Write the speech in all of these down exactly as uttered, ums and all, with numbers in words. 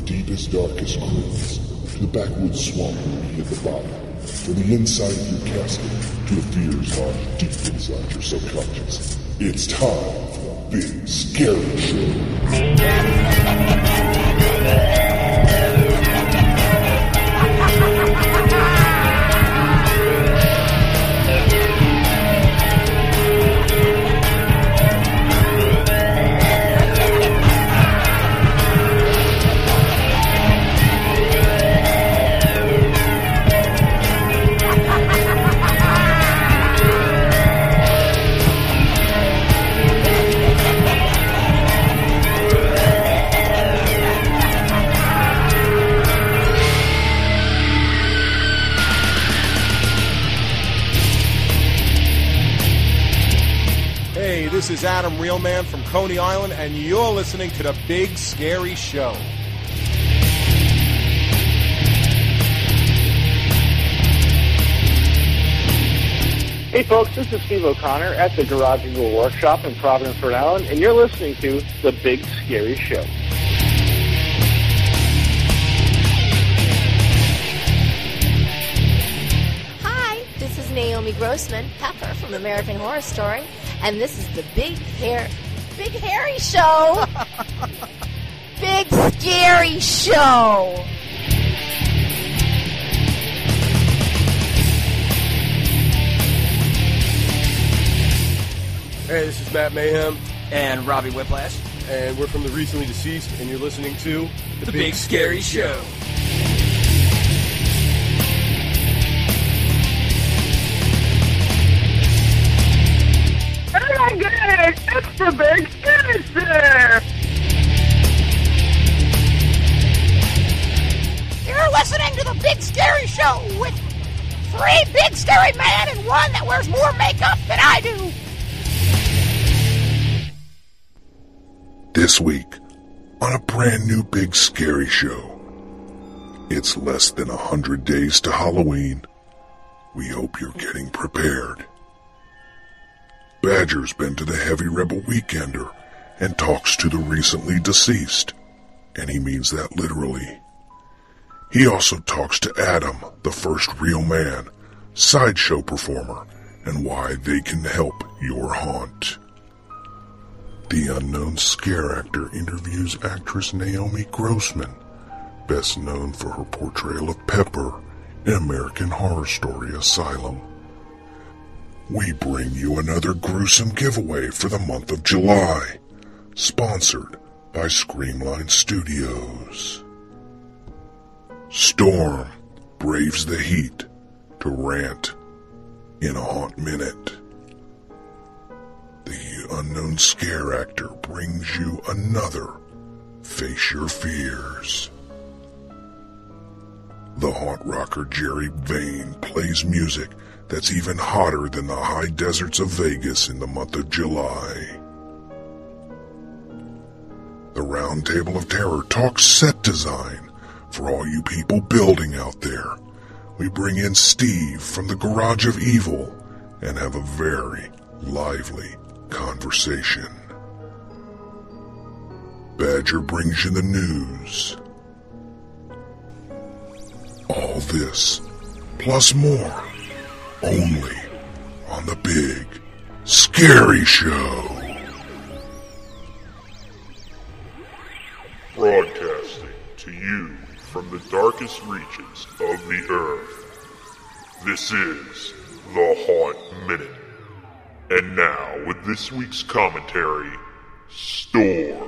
deepest, darkest crypts, to the backwoods swamp at the bottom, from the inside of your casket to the fears lodged deep inside your subconscious. It's time for the Big Scary Show. This is Adam Realman from Coney Island, and you're listening to The Big Scary Show. Hey folks, this is Steve O'Connor at the Garage Eagle Workshop in Providence, Rhode Island, and you're listening to The Big Scary Show. Hi, this is Naomi Grossman, Pepper from American Horror Story, and this is the Big Hair, Big Hairy Show. Big Scary Show. Hey, this is Matt Mayhem. And Robbie Whiplash. And we're from The Recently Deceased, and you're listening to The, the Big, Big Scary, Scary Show. Oh my goodness, it's the Big Scary Show! You're listening to the Big Scary Show with three big scary men and one that wears more makeup than I do. This week, on a brand new Big Scary Show. It's less than a hundred days to Halloween. We hope you're getting prepared. Badger's been to the Heavy Rebel Weekender and talks to the recently deceased, and he means that literally. He also talks to Adam, the first real man, sideshow performer, and why they can help your haunt. The unknown scare actor interviews actress Naomi Grossman, best known for her portrayal of Pepper in American Horror Story Asylum. We bring you another gruesome giveaway for the month of July, sponsored by Screamline Studios. Storm braves the heat to rant in a Haunt Minute. The unknown scare actor brings you another Face Your Fears. The haunt rocker Jerry Vane plays music that's even hotter than the high deserts of Vegas in the month of July. The Round Table of Terror talks set design for all you people building out there. We bring in Steve from the Garage of Evil and have a very lively conversation. Badger brings you the news. All this, plus more, only on the Big Scary Show. Broadcasting to you from the darkest reaches of the earth. This is the Haunt Minute. And now, with this week's commentary, Storm.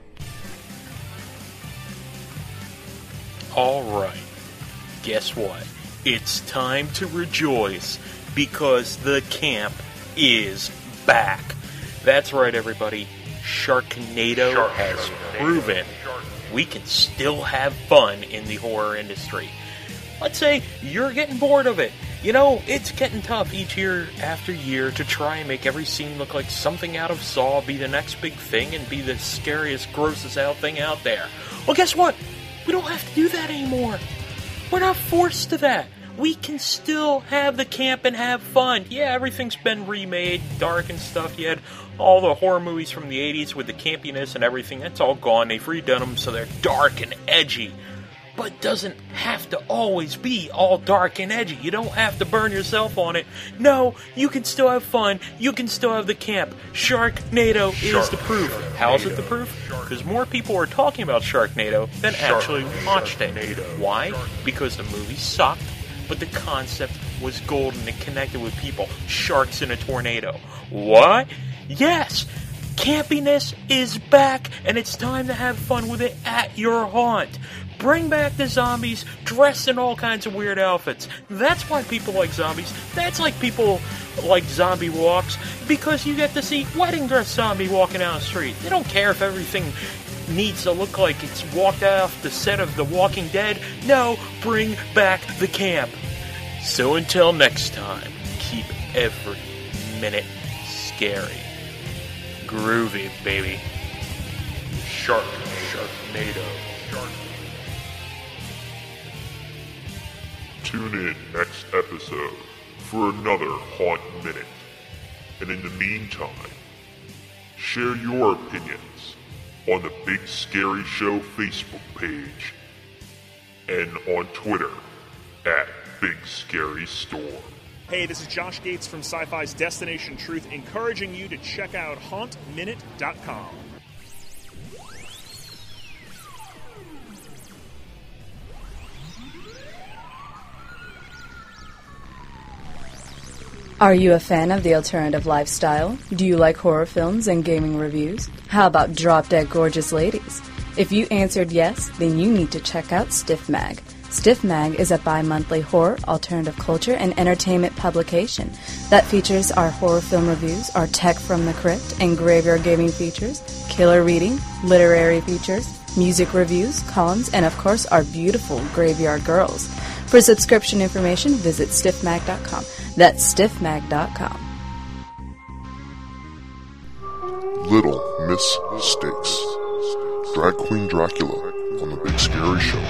All right. Guess what? It's time to rejoice because the camp is back. That's right, everybody. Sharknado, Sharknado has proven Sharknado. We can still have fun in the horror industry. Let's say you're getting bored of it. You know, it's getting tough each year after year to try and make every scene look like something out of Saw, be the next big thing, and be the scariest, grossest out thing out there. Well, guess what? We don't have to do that anymore. We're not forced to that. we can still have the camp and have fun. Yeah, everything's been remade, dark and stuff. You had all the horror movies from the eighties with the campiness and everything. That's all gone. They've redone them so they're dark and edgy. But it doesn't have to always be all dark and edgy. You don't have to burn yourself on it. No, you can still have fun. You can still have the camp. Sharknado is the proof. How is it the proof? Because more people are talking about Sharknado than actually watched it. Why? Because the movie sucked, but the concept was golden and connected with people. Sharks in a tornado. What? Yes! Campiness is back, and it's time to have fun with it at your haunt. Bring back the zombies dressed in all kinds of weird outfits. That's why people like zombies. That's like people like zombie walks, because you get to see wedding dress zombie walking down the street. They don't care if everything needs to look like it's walked off the set of The Walking Dead. No, bring back the camp. So until next time, keep every minute scary. Groovy, baby. Shark, Sharknado. Shark. Tune in next episode for another Haunt Minute. And in the meantime, share your opinions on the Big Scary Show Facebook page and on Twitter at Big Scary Store. Hey, this is Josh Gates from Sci-Fi's Destination Truth, encouraging you to check out haunt minute dot com. Are you a fan of the alternative lifestyle? Do you like horror films and gaming reviews? How about Drop Dead Gorgeous Ladies? If you answered yes, then you need to check out Stiff Mag. Stiff Mag is a bi-monthly horror, alternative culture, and entertainment publication that features our horror film reviews, our Tech from the Crypt and Graveyard Gaming features, killer reading, literary features, music reviews, columns, and of course our beautiful Graveyard Girls. For subscription information, visit stiff mag dot com. That's stiff mag dot com. Little Miss Stakes. Drag Queen Dracula on the Big Scary Show.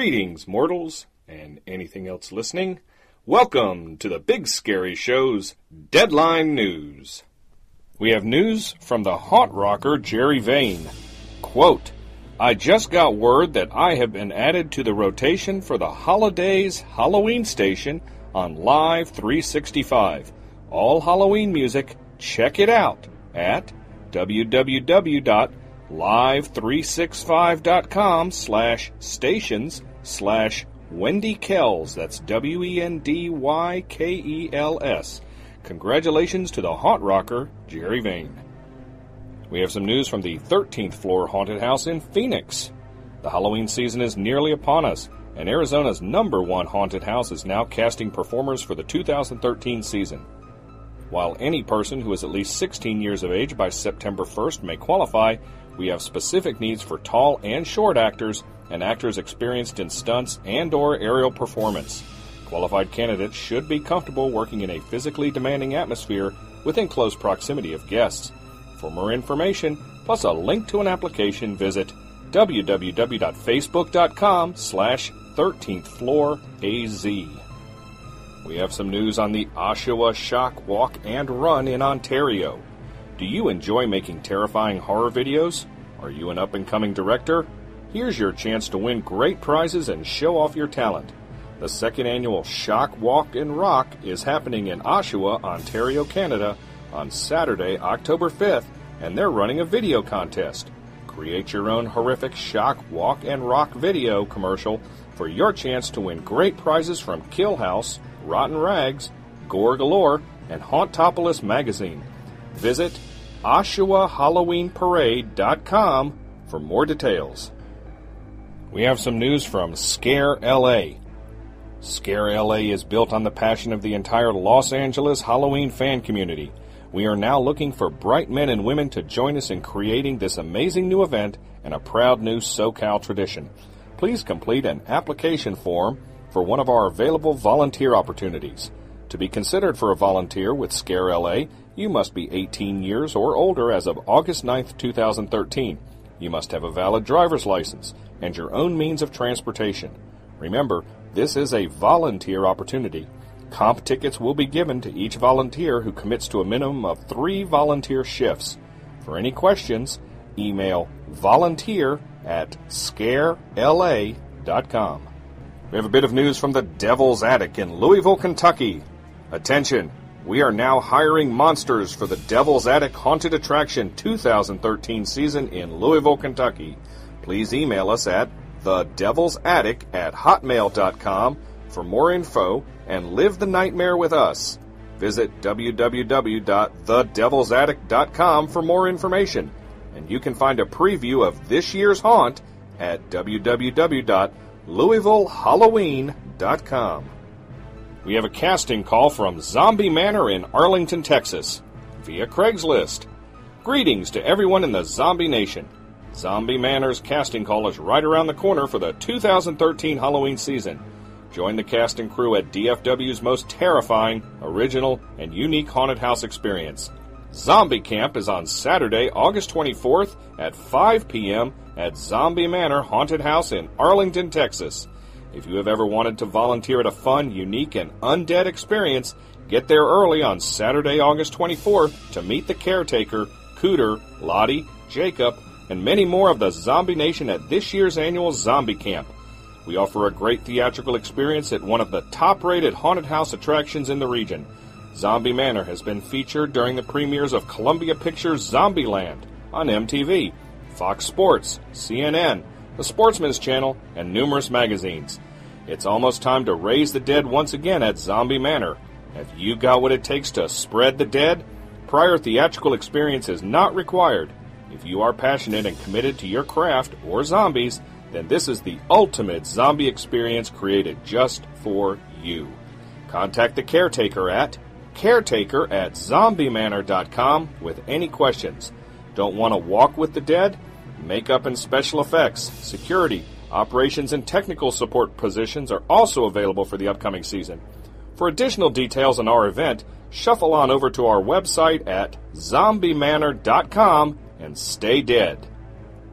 Greetings, mortals, and anything else listening. Welcome to the Big Scary Show's Deadline News. We have news from the haunt rocker Jerry Vane. Quote, I just got word that I have been added to the rotation for the Holidays Halloween station on Live three sixty-five. All Halloween music, check it out at w w w dot live three sixty-five dot com slash stations slash Wendy Kells. That's W E N D Y K E L S. Congratulations to the haunt rocker, Jerry Vane. We have some news from the thirteenth floor haunted house in Phoenix. The Halloween season is nearly upon us, and Arizona's number one haunted house is now casting performers for the two thousand thirteen season. While any person who is at least sixteen years of age by September first may qualify, we have specific needs for tall and short actors and actors experienced in stunts and or aerial performance. Qualified candidates should be comfortable working in a physically demanding atmosphere within close proximity of guests. For more information, plus a link to an application, visit w w w dot facebook dot com slash thirteenth floor A Z. We have some news on the Oshawa Shock Walk and Run in Ontario. Do you enjoy making terrifying horror videos? Are you an up-and-coming director? Here's your chance to win great prizes and show off your talent. The second annual Shock Walk and Rock is happening in Oshawa, Ontario, Canada on Saturday, October fifth, and they're running a video contest. Create your own horrific shock, walk, and rock video commercial for your chance to win great prizes from Kill House, Rotten Rags, Gore Galore, and Hauntopolis magazine. Visit oshawa halloween parade dot com for more details. We have some news from Scare L A. Scare L A is built on the passion of the entire Los Angeles Halloween fan community. We are now looking for bright men and women to join us in creating this amazing new event and a proud new SoCal tradition. Please complete an application form for one of our available volunteer opportunities. To be considered for a volunteer with Scare L A, you must be eighteen years or older as of August ninth, two thousand thirteen. You must have a valid driver's license and your own means of transportation. Remember, this is a volunteer opportunity. Comp tickets will be given to each volunteer who commits to a minimum of three volunteer shifts. For any questions, email volunteer at scare L A dot com. We have a bit of news from the Devil's Attic in Louisville, Kentucky. Attention! We are now hiring monsters for the Devil's Attic Haunted Attraction two thousand thirteen season in Louisville, Kentucky. Please email us at the devils attic at hotmail dot com for more info and live the nightmare with us. Visit w w w dot the devils attic dot com for more information, and you can find a preview of this year's haunt at w w w dot louisville halloween dot com. We have a casting call from Zombie Manor in Arlington, Texas, via Craigslist. Greetings to everyone in the Zombie Nation. Zombie Manor's casting call is right around the corner for the two thousand thirteen Halloween season. Join the cast and crew at D F W's most terrifying, original, and unique haunted house experience. Zombie Camp is on Saturday, August twenty-fourth at five p.m. at Zombie Manor Haunted House in Arlington, Texas. If you have ever wanted to volunteer at a fun, unique, and undead experience, get there early on Saturday, August twenty-fourth to meet the caretaker, Cooter, Lottie, Jacob, and many more of the Zombie Nation at this year's annual Zombie Camp. We offer a great theatrical experience at one of the top-rated haunted house attractions in the region. Zombie Manor has been featured during the premieres of Columbia Pictures' Zombieland on M T V, Fox Sports, C N N, the Sportsman's Channel, and numerous magazines. It's almost time to raise the dead once again at Zombie Manor. Have you got what it takes to spread the dead? Prior theatrical experience is not required. If you are passionate and committed to your craft or zombies, then this is the ultimate zombie experience created just for you. Contact the caretaker at caretaker at zombie manor dot com with any questions. Don't want to walk with the dead? Makeup and special effects, security, operations, and technical support positions are also available for the upcoming season. For additional details on our event, shuffle on over to our website at zombie manor dot com and stay dead.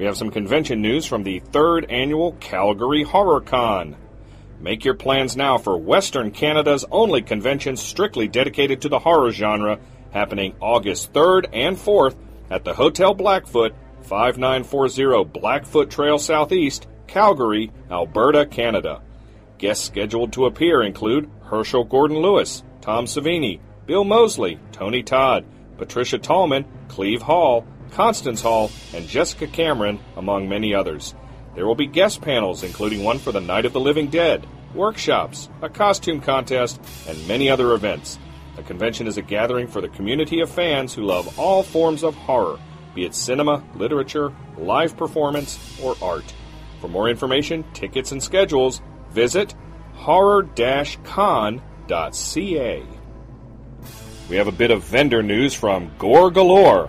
We have some convention news from the third annual Calgary Horror Con. Make your plans now for Western Canada's only convention strictly dedicated to the horror genre, happening August third and fourth at the Hotel Blackfoot, five nine four zero Blackfoot Trail Southeast, Calgary, Alberta, Canada. Guests scheduled to appear include Herschel Gordon-Lewis, Tom Savini, Bill Moseley, Tony Todd, Patricia Tallman, Cleve Hall, Constance Hall, and Jessica Cameron, among many others. There will be guest panels, including one for the Night of the Living Dead, workshops, a costume contest, and many other events. The convention is a gathering for the community of fans who love all forms of horror, be it cinema, literature, live performance, or art. For more information, tickets, and schedules, visit horror dash con dot c a. We have a bit of vendor news from Gore Galore.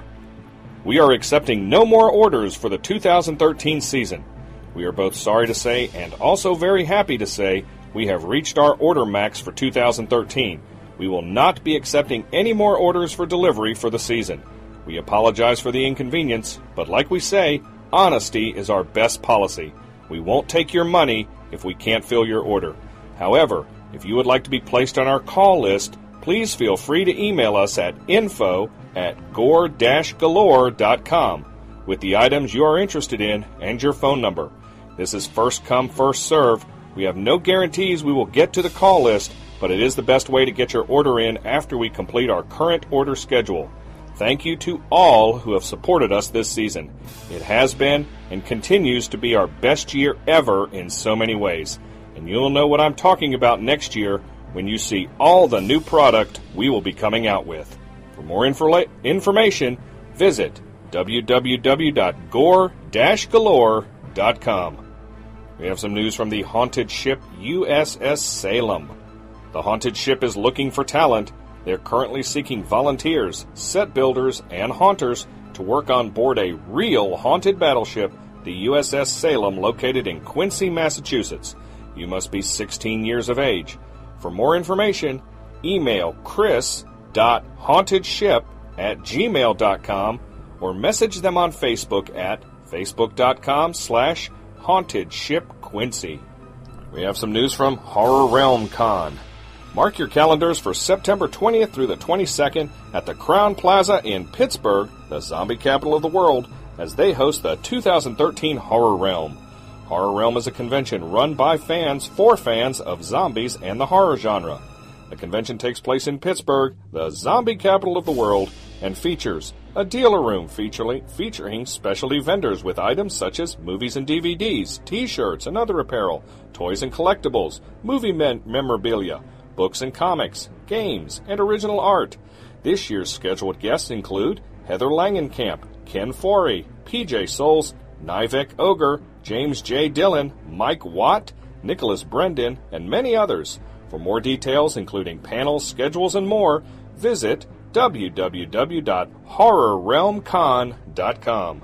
We are accepting no more orders for the two thousand thirteen season. We are both sorry to say and also very happy to say we have reached our order max for two thousand thirteen. We will not be accepting any more orders for delivery for the season. We apologize for the inconvenience, but like we say, honesty is our best policy. We won't take your money if we can't fill your order. However, if you would like to be placed on our call list, please feel free to email us at info at gore dash galore dot com with the items you are interested in and your phone number. This is first come, first serve. We have no guarantees we will get to the call list, but it is the best way to get your order in after we complete our current order schedule. Thank you to all who have supported us this season. It has been and continues to be our best year ever in so many ways. And you'll know what I'm talking about next year when you see all the new product we will be coming out with. For more info- information, visit w w w dot gore dash galore dot com. We have some news from the haunted ship U S S Salem. The haunted ship is looking for talent. They're currently seeking volunteers, set builders, and haunters to work on board a real haunted battleship, the U S S Salem, located in Quincy, Massachusetts. You must be sixteen years of age. For more information, email chris dot haunted ship at gmail dot com or message them on Facebook at facebook.com slash haunted ship Quincy. We have some news from Horror Realm Con. Mark your calendars for September twentieth through the twenty-second at the Crown Plaza in Pittsburgh, the zombie capital of the world, as they host the two thousand thirteen Horror Realm. Horror Realm is a convention run by fans for fans of zombies and the horror genre. The convention takes place in Pittsburgh, the zombie capital of the world, and features a dealer room featuring, featuring specialty vendors with items such as movies and D V Ds, T-shirts and other apparel, toys and collectibles, movie men- memorabilia, books and comics, games, and original art. This year's scheduled guests include Heather Langenkamp, Ken Forey, P J Souls, Nivek Ogre, James J. Dillon, Mike Watt, Nicholas Brendan, and many others. For more details, including panels, schedules, and more, visit w w w dot horror realm con dot com.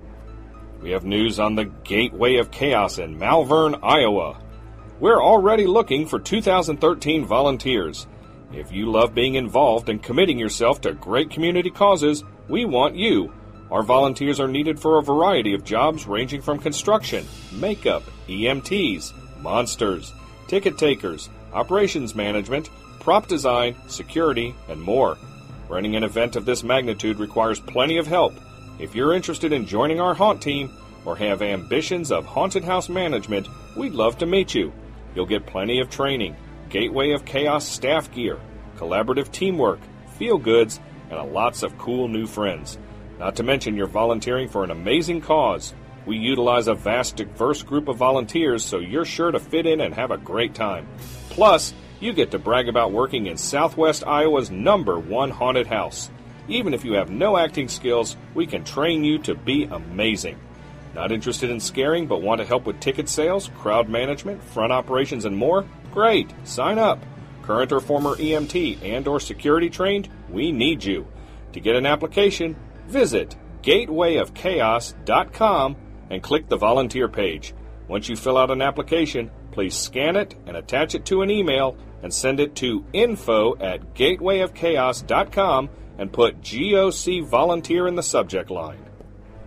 We have news on the Gateway of Chaos in Malvern, Iowa. We're already looking for two thousand thirteen volunteers. If you love being involved and committing yourself to great community causes, we want you. Our volunteers are needed for a variety of jobs ranging from construction, makeup, E M Ts, monsters, ticket takers, operations management, prop design, security, and more. Running an event of this magnitude requires plenty of help. If you're interested in joining our haunt team or have ambitions of haunted house management, we'd love to meet you. You'll get plenty of training, Gateway of Chaos staff gear, collaborative teamwork, feel goods, and lots of cool new friends. Not to mention you're volunteering for an amazing cause. We utilize a vast, diverse group of volunteers, so you're sure to fit in and have a great time. Plus, you get to brag about working in Southwest Iowa's number one haunted house. Even if you have no acting skills, we can train you to be amazing. Not interested in scaring but want to help with ticket sales, crowd management, front operations, and more? Great! Sign up! Current or former E M T and or security trained? We need you. To get an application, visit gateway of chaos dot com and click the volunteer page. Once you fill out an application, please scan it and attach it to an email and send it to info at gateway of chaos dot com and put G O C volunteer in the subject line.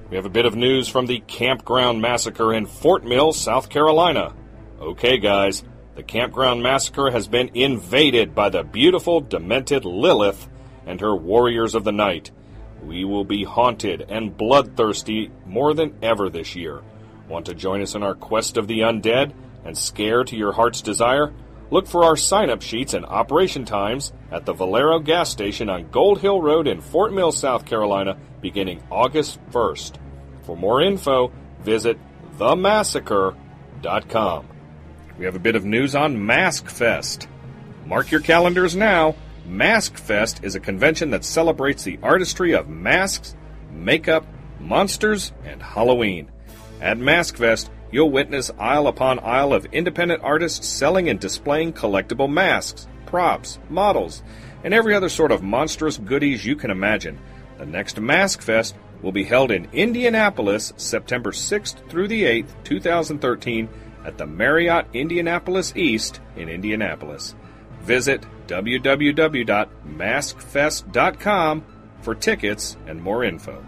We have a bit of news from the campground massacre in Fort Mill, South Carolina. Okay, guys, the campground massacre has been invaded by the beautiful, demented Lilith and her warriors of the night. We will be haunted and bloodthirsty more than ever this year. Want to join us in our quest of the undead and scare to your heart's desire? Look for our sign-up sheets and operation times at the Valero gas station on Gold Hill Road in Fort Mill, South Carolina, beginning August first. For more info, visit the massacre dot com. We have a bit of news on Mask Fest. Mark your calendars now. Mask Fest is a convention that celebrates the artistry of masks, makeup, monsters, and Halloween. At Mask Fest, you'll witness aisle upon aisle of independent artists selling and displaying collectible masks, props, models, and every other sort of monstrous goodies you can imagine. The next Mask Fest will be held in Indianapolis, September sixth through the eighth, two thousand thirteen, at the Marriott Indianapolis East in Indianapolis. Visit w w w dot mask fest dot com for tickets and more info.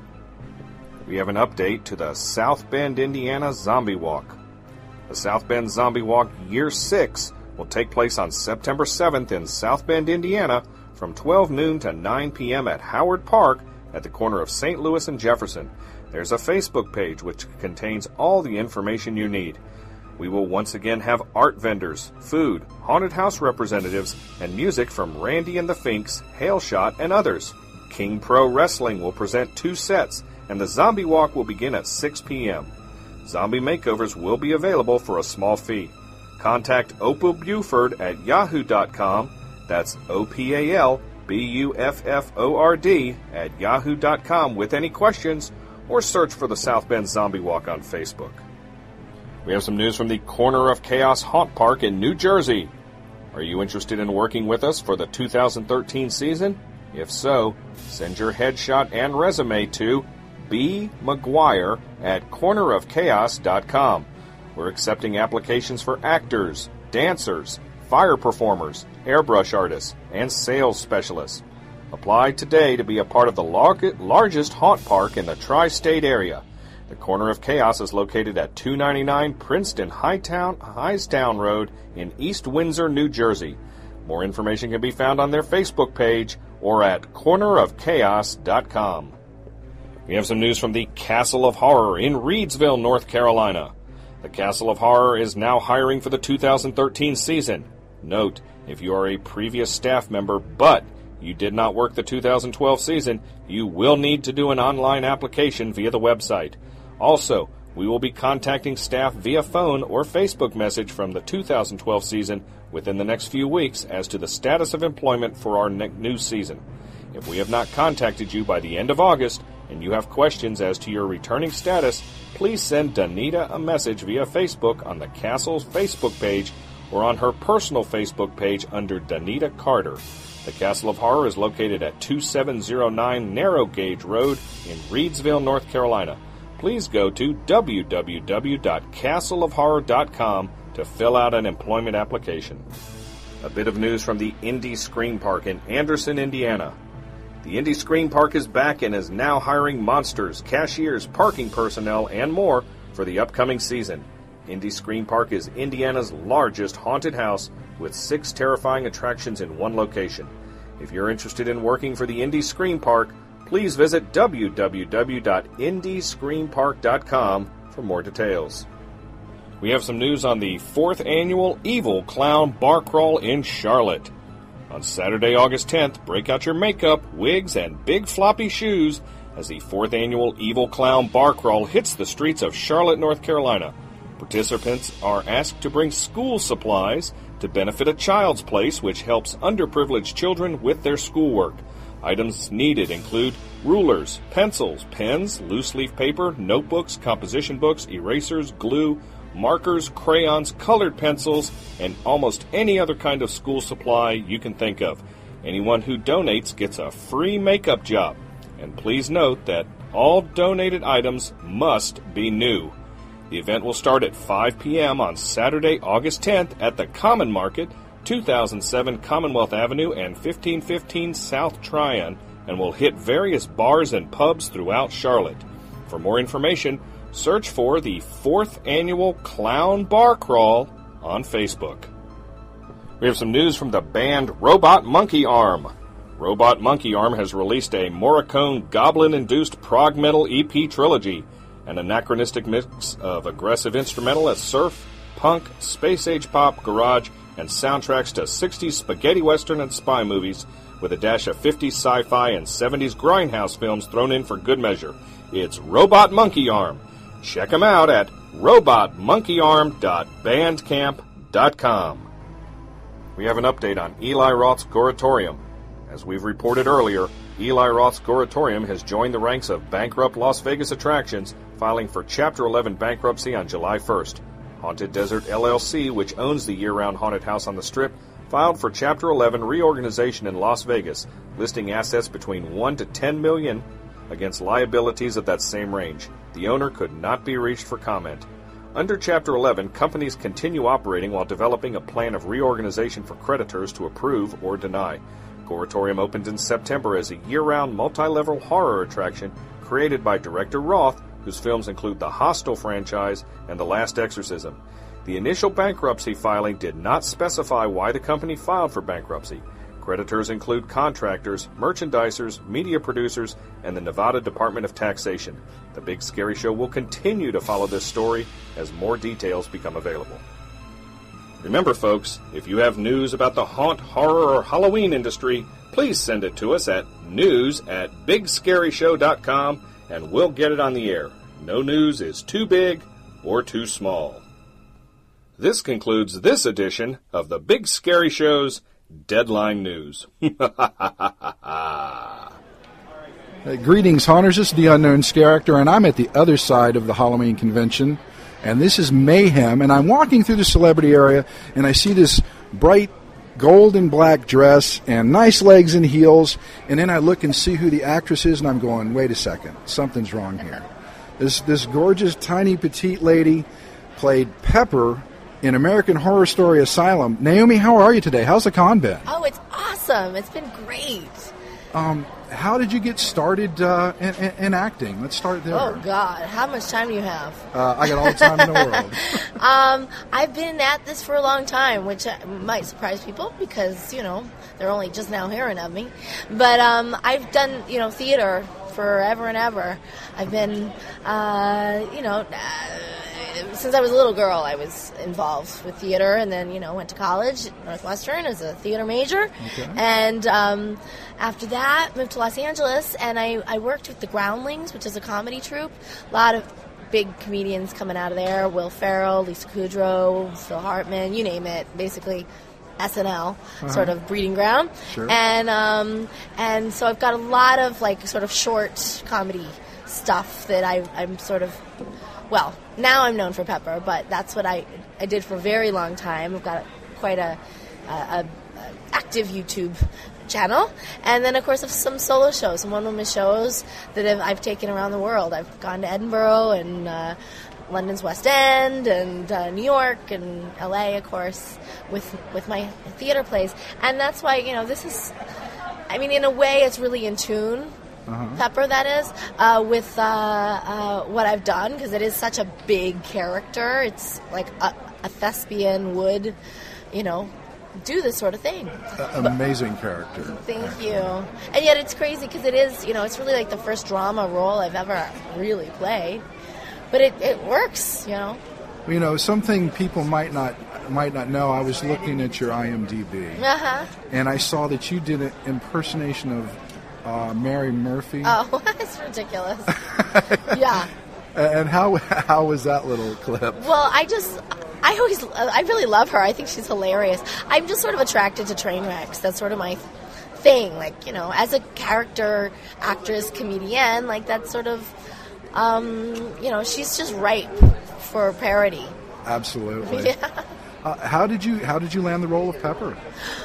We have an update to the South Bend, Indiana Zombie Walk. The South Bend Zombie Walk Year six will take place on September seventh in South Bend, Indiana from twelve noon to nine p.m. at Howard Park at the corner of Saint Louis and Jefferson. There's a Facebook page which contains all the information you need. We will once again have art vendors, food, haunted house representatives, and music from Randy and the Finks, Hail Shot, and others. King Pro Wrestling will present two sets, and the Zombie Walk will begin at six p.m. Zombie makeovers will be available for a small fee. Contact Opal Buford at yahoo dot com. That's O P A L B U F F O R D at yahoo dot com with any questions, or search for the South Bend Zombie Walk on Facebook. We have some news from the Corner of Chaos Haunt Park in New Jersey. Are you interested in working with us for the two thousand thirteen season? If so, send your headshot and resume to b mcguire at corner of chaos dot com. We're accepting applications for actors, dancers, fire performers, airbrush artists, and sales specialists. Apply today to be a part of the lar- largest haunt park in the tri-state area. The Corner of Chaos is located at two ninety-nine Princeton Hightown, Highstown Road in East Windsor, New Jersey. More information can be found on their Facebook page or at corner of chaos dot com. We have some news from the Castle of Horror in Reidsville, North Carolina. The Castle of Horror is now hiring for the two thousand thirteen season. Note, if you are a previous staff member but you did not work the two thousand twelve season, you will need to do an online application via the website. Also, we will be contacting staff via phone or Facebook message from the two thousand twelve season within the next few weeks as to the status of employment for our ne- new season. If we have not contacted you by the end of August and you have questions as to your returning status, please send Danita a message via Facebook on the Castle's Facebook page or on her personal Facebook page under Danita Carter. The Castle of Horror is located at twenty-seven oh nine Narrow Gauge Road in Reidsville, North Carolina. Please go to w w w dot castle of horror dot com to fill out an employment application. A bit of news from the Indy Scream Park in Anderson, Indiana. The Indy Scream Park is back and is now hiring monsters, cashiers, parking personnel, and more for the upcoming season. Indy Scream Park is Indiana's largest haunted house with six terrifying attractions in one location. If you're interested in working for the Indy Scream Park, please visit w w w dot indy scream park dot com for more details. We have some news on the fourth annual Evil Clown Bar Crawl in Charlotte. On Saturday, August tenth, break out your makeup, wigs, and big floppy shoes as the fourth annual Evil Clown Bar Crawl hits the streets of Charlotte, North Carolina. Participants are asked to bring school supplies to benefit a child's place, which helps underprivileged children with their schoolwork. Items needed include rulers, pencils, pens, loose-leaf paper, notebooks, composition books, erasers, glue, markers, crayons, colored pencils, and almost any other kind of school supply you can think of. Anyone who donates gets a free makeup job. And please note that all donated items must be new. The event will start at five p.m. on Saturday, August tenth at the Common Market, two thousand seven Commonwealth Avenue and fifteen fifteen South Tryon, and will hit various bars and pubs throughout Charlotte. For more information, search for the fourth Annual Clown Bar Crawl on Facebook. We have some news from the band Robot Monkey Arm. Robot Monkey Arm has released a Morricone goblin-induced prog metal E P trilogy, an anachronistic mix of aggressive instrumental as surf, punk, space-age pop, garage, and soundtracks to sixties spaghetti western and spy movies, with a dash of fifties sci-fi and seventies grindhouse films thrown in for good measure. It's Robot Monkey Arm. Check them out at robot monkey arm dot bandcamp dot com. We have an update on Eli Roth's Goratorium. As we've reported earlier, Eli Roth's Goratorium has joined the ranks of bankrupt Las Vegas attractions, filing for Chapter eleven bankruptcy on July first. Haunted Desert L L C, which owns the year-round haunted house on the Strip, filed for Chapter eleven reorganization in Las Vegas, listing assets between one to ten million against liabilities at that same range. The owner could not be reached for comment. Under Chapter eleven, companies continue operating while developing a plan of reorganization for creditors to approve or deny. Goratorium opened in September as a year-round multi-level horror attraction created by director Roth, whose films include the Hostel franchise and The Last Exorcism. The initial bankruptcy filing did not specify why the company filed for bankruptcy. Creditors include contractors, merchandisers, media producers, and the Nevada Department of Taxation. The Big Scary Show will continue to follow this story as more details become available. Remember, folks, if you have news about the haunt, horror, or Halloween industry, please send it to us at news at big scary show dot com, and we'll get it on the air. No news is too big or too small. This concludes this edition of the Big Scary Show's Deadline News. uh, greetings, Haunters. This is the Unknown Scare Actor, and I'm at the other side of the Halloween convention. And this is Mayhem, and I'm walking through the celebrity area, and I see this bright gold and black dress and nice legs and heels, and then I look and see who the actress is, and I'm going, wait a second, something's wrong here. This this gorgeous, tiny, petite lady played Pepper in American Horror Story Asylum. Naomi, how are you today? How's the con been? Oh, it's awesome. It's been great. Um, how did you get started uh, in, in, in acting? Let's start there. Oh, God. How much time do you have? Uh, I got all the time in the world. um, I've been at this for a long time, which might surprise people because, you know, they're only just now hearing of me. But um, I've done, you know, theater forever and ever. I've been, uh, you know... Uh, since I was a little girl, I was involved with theater, and then, you know, went to college at Northwestern as a theater major. Okay. And um, after that, moved to Los Angeles, and I, I worked with the Groundlings, which is a comedy troupe. A lot of big comedians coming out of there. Will Ferrell, Lisa Kudrow, Phil Hartman, you name it. Basically, S N L, uh-huh. sort of breeding ground. Sure. And um, and so I've got a lot of, like, sort of short comedy stuff that I, I'm sort of... Well, now I'm known for Pepper, but that's what I I did for a very long time. I've got quite a, a, a active YouTube channel, and then of course of some solo shows, some one-woman shows that have, I've taken around the world. I've gone to Edinburgh and uh, London's West End and uh, New York and L A, of course, with with my theater plays, and that's why, you know, this is. I mean, in a way, it's really in tune. Uh-huh. Pepper, that is, uh, with uh, uh, what I've done, because it is such a big character. It's like a, a thespian would, you know, do this sort of thing. Uh, amazing but, character. Thank you. And yet it's crazy because it is, you know, it's really like the first drama role I've ever really played. But it, it works, you know. You know, something people might not might not know. I was looking at your I M D B, uh-huh. and I saw that you did an impersonation of Uh, Mary Murphy. Oh, that's ridiculous. Yeah. And how how was that little clip? Well, I just, I always, I really love her. I think she's hilarious. I'm just sort of attracted to train wrecks. That's sort of my thing. Like, you know, as a character, actress, comedian, like that's sort of, um, you know, she's just ripe for parody. Absolutely. Yeah. Uh, how did you how did you land the role of Pepper?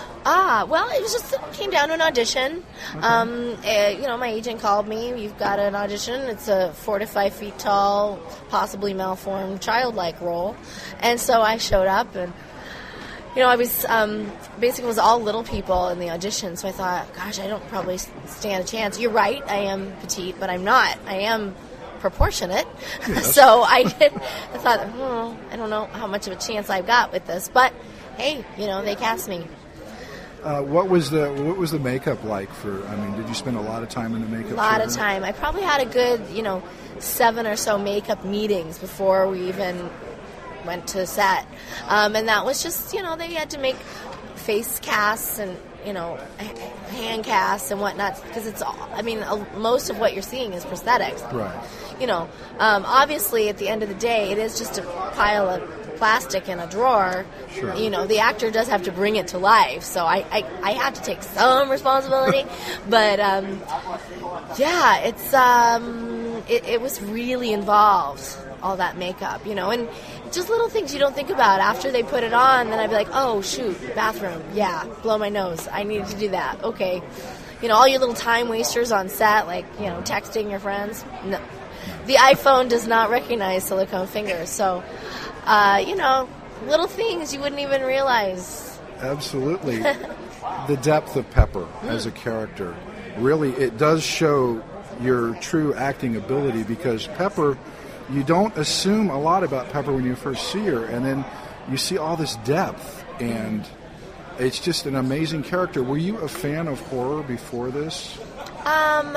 Ah, well, it was just it came down to an audition. Okay. Um, uh, you know, my agent called me. You've got an audition. It's a four to five feet tall, possibly malformed, childlike role, and so I showed up, and you know, I was um, basically it was all little people in the audition. So I thought, gosh, I don't probably stand a chance. You're right, I am petite, but I'm not. I am proportionate. Yes. So I did. I thought, hmm, I don't know how much of a chance I've got with this, but hey, you know, they cast me. Uh, what was the what was the makeup like for? I mean, did you spend a lot of time in the makeup? A lot chair? of time. I probably had a good, you know, seven or so makeup meetings before we even went to set, um, and that was just, you know, they had to make face casts and, you know, hand casts and whatnot, because it's all, I mean, uh, most of what you're seeing is prosthetics. Right. You know, um, obviously at the end of the day, it is just a pile of plastic in a drawer. Sure. You know, the actor does have to bring it to life, so I, I, I had to take some responsibility. But, um, yeah, it's, um, it, it was really involved, all that makeup, you know, and just little things you don't think about. After they put it on, then I'd be like, oh, shoot, bathroom, yeah, blow my nose, I needed to do that, okay. You know, all your little time wasters on set, like, you know, texting your friends. No. The iPhone does not recognize silicone fingers, so, uh, you know, little things you wouldn't even realize. Absolutely. The depth of Pepper mm. as a character, really, it does show your true acting ability, because Pepper, you don't assume a lot about Pepper when you first see her, and then you see all this depth, and it's just an amazing character. Were you a fan of horror before this? Um,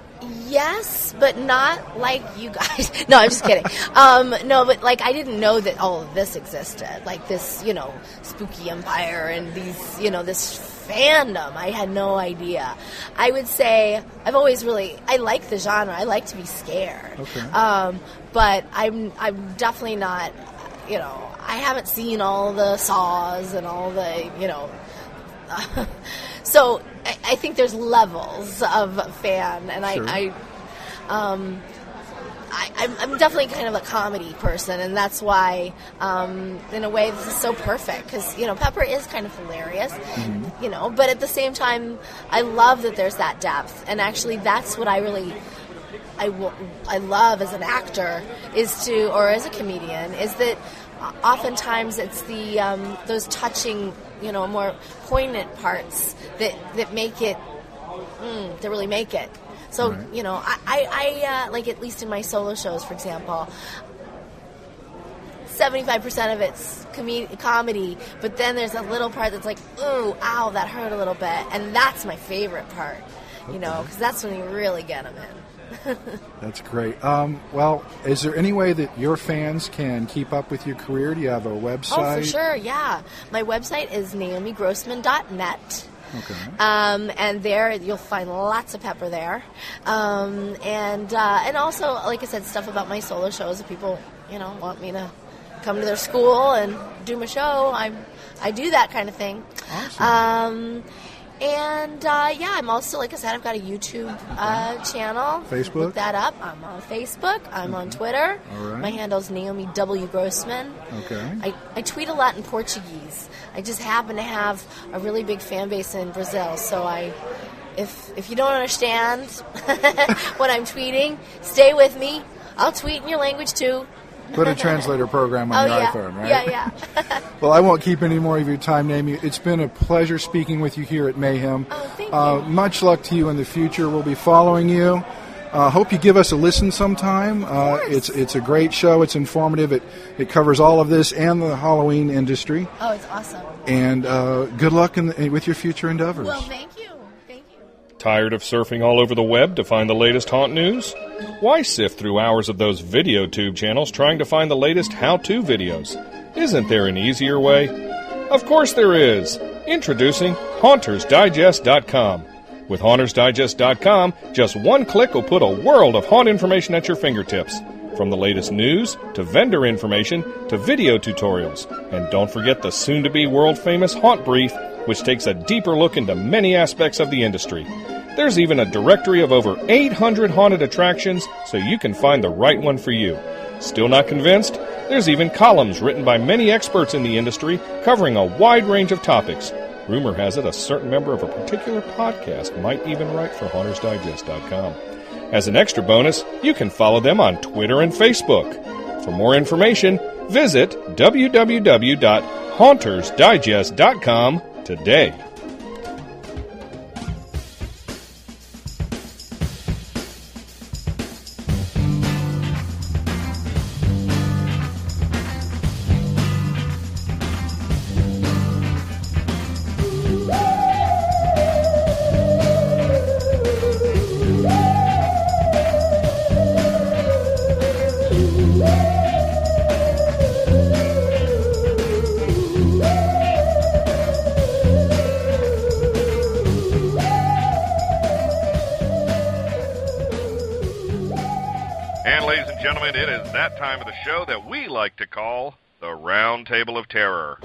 yes, but not like you guys. No, I'm just kidding. Um, no, but like I didn't know that all of this existed, like this, you know, spooky empire and these, you know, this fandom. I had no idea. I would say I've always really, I like the genre. I like to be scared. Okay. Um, but I'm, I'm definitely not, you know, I haven't seen all the Saws and all the, you know, uh, so I, I think there's levels of fan, and Sure. I, I, um, I, I'm, I'm definitely kind of a comedy person, and that's why, um, in a way, this is so perfect, because, you know, Pepper is kind of hilarious, Mm-hmm. you know, but at the same time, I love that there's that depth, and actually that's what I really, I, w- I love as an actor, is to, or as a comedian, is that oftentimes it's the, um, those touching, you know, more poignant parts that, that make it, mm, that really make it. So, Right. you know, I, I, I uh, like, at least in my solo shows, for example, seventy-five percent of it's com- comedy, but then there's a little part that's like, ooh, ow, that hurt a little bit. And that's my favorite part, you know, because that's when you really get them in. That's great. Um, well, is there any way that your fans can keep up with your career? Do you have a website? Oh, for sure, yeah. My website is naomi grossman dot net. Okay. Um, and there you'll find lots of Pepper there, um, and uh, and also, like I said, stuff about my solo shows. If people, you know, want me to come to their school and do my show, I I do that kind of thing. Awesome. Um, and uh, yeah, I'm also, like I said, I've got a YouTube uh, channel. Facebook? Look that up. I'm on Facebook. I'm on Twitter. All right. My handle's Naomi W Grossman. Okay. I, I tweet a lot in Portuguese. I just happen to have a really big fan base in Brazil, so I, if if you don't understand what I'm tweeting, stay with me. I'll tweet in your language too. Put a translator program on Oh, your yeah. iPhone, right? Yeah, yeah. Well, I won't keep any more of your time, Naomi. It's been a pleasure speaking with you here at Mayhem. Oh, thank uh, you. Much luck to you in the future. We'll be following you. Uh, hope you give us a listen sometime. Uh, it's it's a great show. It's informative. It it covers all of this and the Halloween industry. Oh, it's awesome. And uh, good luck in the, with your future endeavors. Well, thank you. Thank you. Tired of surfing all over the web to find the latest haunt news? Why sift through hours of those video tube channels trying to find the latest how-to videos? Isn't there an easier way? Of course there is! Introducing Haunters Digest dot com. With Haunters Digest dot com, just one click will put a world of haunt information at your fingertips. From the latest news, to vendor information, to video tutorials. And don't forget the soon-to-be world-famous Haunt Brief, which takes a deeper look into many aspects of the industry. There's even a directory of over eight hundred haunted attractions, so you can find the right one for you. Still not convinced? There's even columns written by many experts in the industry covering a wide range of topics. Rumor has it a certain member of a particular podcast might even write for Haunters Digest dot com. As an extra bonus, you can follow them on Twitter and Facebook. For more information, visit w w w dot haunters digest dot com today. gentlemen, it is that time of the show that we like to call the Round Table of Terror.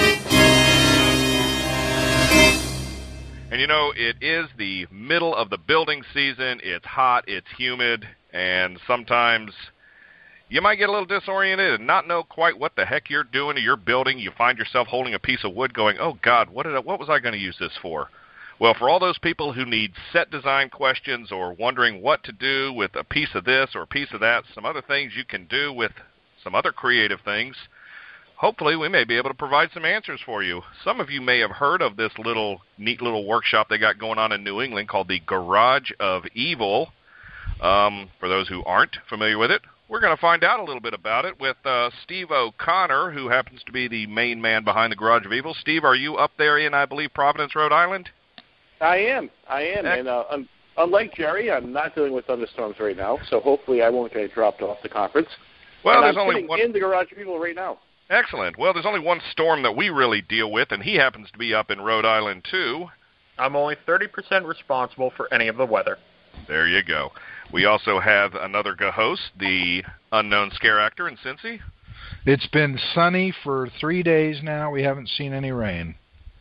And you know, it is the middle of the building season. It's hot, it's humid, and sometimes you might get a little disoriented and not know quite what the heck you're doing to your building. You find yourself holding a piece of wood going, oh, God, what did I, what was I going to use this for? Well, for all those people who need set design questions or wondering what to do with a piece of this or a piece of that, some other things you can do with some other creative things, hopefully we may be able to provide some answers for you. Some of you may have heard of this little neat little workshop they got going on in New England called the Garage of Evil. Um, for those who aren't familiar with it, we're going to find out a little bit about it with uh, Steve O'Connor, who happens to be the main man behind the Garage of Evil. Steve, are you up there in, I believe, Providence, Rhode Island? I am. I am. And uh, un- unlike Jerry, I'm not dealing with thunderstorms right now, so hopefully I won't get dropped off the conference. Well, and there's I'm only sitting one in the Garage of Evil right now. Excellent. Well, there's only one storm that we really deal with, and he happens to be up in Rhode Island, too. I'm only thirty percent responsible for any of the weather. There you go. We also have another host, the unknown scare actor in Cincy. It's been sunny for three days now. We haven't seen any rain.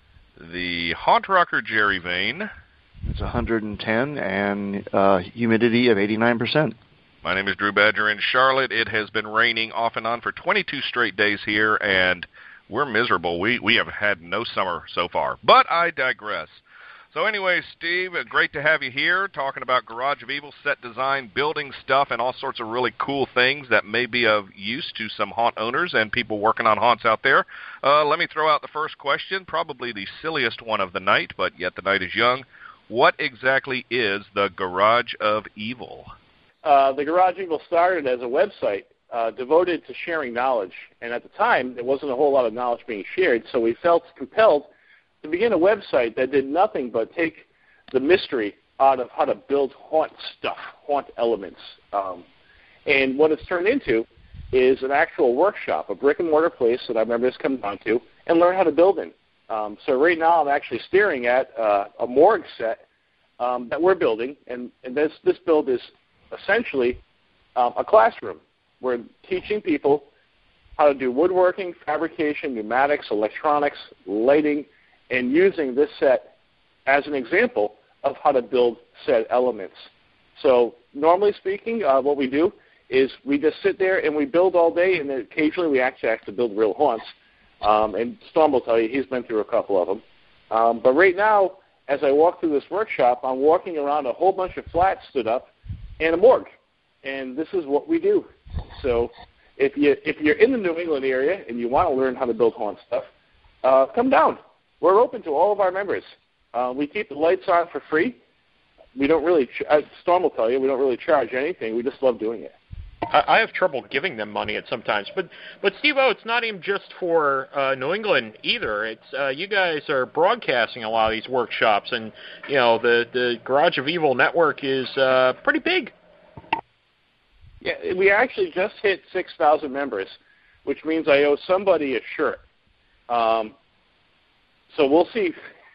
The haunt rocker, Jerry Vane. It's one hundred ten and uh, humidity of eighty-nine percent. My name is Drew Badger in Charlotte. It has been raining off and on for twenty-two straight days here, and we're miserable. We we have had no summer so far, but I digress. So anyway, Steve, great to have you here talking about Garage of Evil, set design, building stuff, and all sorts of really cool things that may be of use to some haunt owners and people working on haunts out there. Uh, let me throw out the first question, probably the silliest one of the night, but yet the night is young. What exactly is the Garage of Evil? Uh, the Garage of Evil started as a website uh, devoted to sharing knowledge, and at the time there wasn't a whole lot of knowledge being shared, so we felt compelled to begin a website that did nothing but take the mystery out of how to build haunt stuff, haunt elements. Um, and what it's turned into is an actual workshop, a brick-and-mortar place that our members come down to and learn how to build in. Um, so right now I'm actually staring at uh, a morgue set um, that we're building, and, and this, this build is essentially um, a classroom. We're teaching people how to do woodworking, fabrication, pneumatics, electronics, lighting, and using this set as an example of how to build set elements. So normally speaking, uh, what we do is we just sit there and we build all day, and then occasionally we actually have to build real haunts. Um, and Storm will tell you he's been through a couple of them. Um, but right now, as I walk through this workshop, I'm walking around a whole bunch of flats stood up and a morgue. And this is what we do. So if, you, if you're in the New England area and you want to learn how to build haunt stuff, uh, come down. We're open to all of our members. Uh, we keep the lights on for free. We don't really, ch- uh, Storm will tell you, we don't really charge anything. We just love doing it. I, I have trouble giving them money at sometimes. But, but Steve-O, it's not even just for uh, New England either. It's uh, you guys are broadcasting a lot of these workshops, and you know the, the Garage of Evil network is uh, pretty big. Yeah, we actually just hit six thousand members, which means I owe somebody a shirt. Um, So we'll see.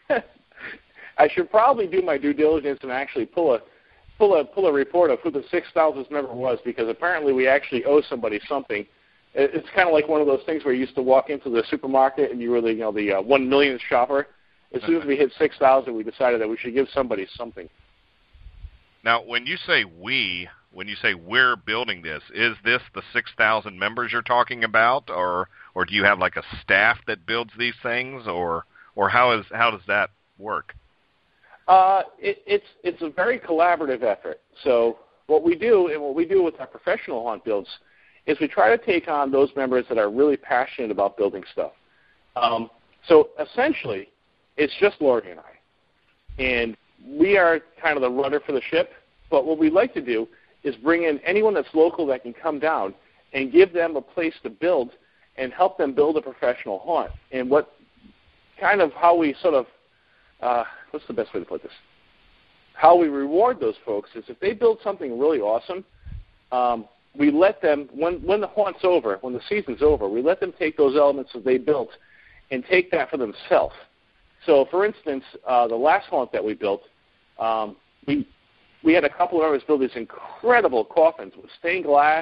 I should probably do my due diligence and actually pull a pull a pull a report of who the six thousandth member was, because apparently we actually owe somebody something. It's kind of like one of those things where you used to walk into the supermarket and you were the you know the uh, one millionth shopper. As soon as we hit six thousand, we decided that we should give somebody something. Now, when you say we, when you say we're building this, is this the six thousand members you're talking about, or or do you have like a staff that builds these things, or Or how is how does that work? Uh, it, it's it's a very collaborative effort. So what we do, and what we do with our professional haunt builds, is we try to take on those members that are really passionate about building stuff. Um, so essentially, it's just Lori and I, and we are kind of the rudder for the ship. But what we like to do is bring in anyone that's local that can come down and give them a place to build and help them build a professional haunt. And what kind of how we sort of, uh, what's the best way to put this? How we reward those folks is if they build something really awesome, um, we let them, when, when the haunt's over, when the season's over, we let them take those elements that they built and take that for themselves. So, for instance, uh, the last haunt that we built, um, we we had a couple of members build these incredible coffins with stained glass,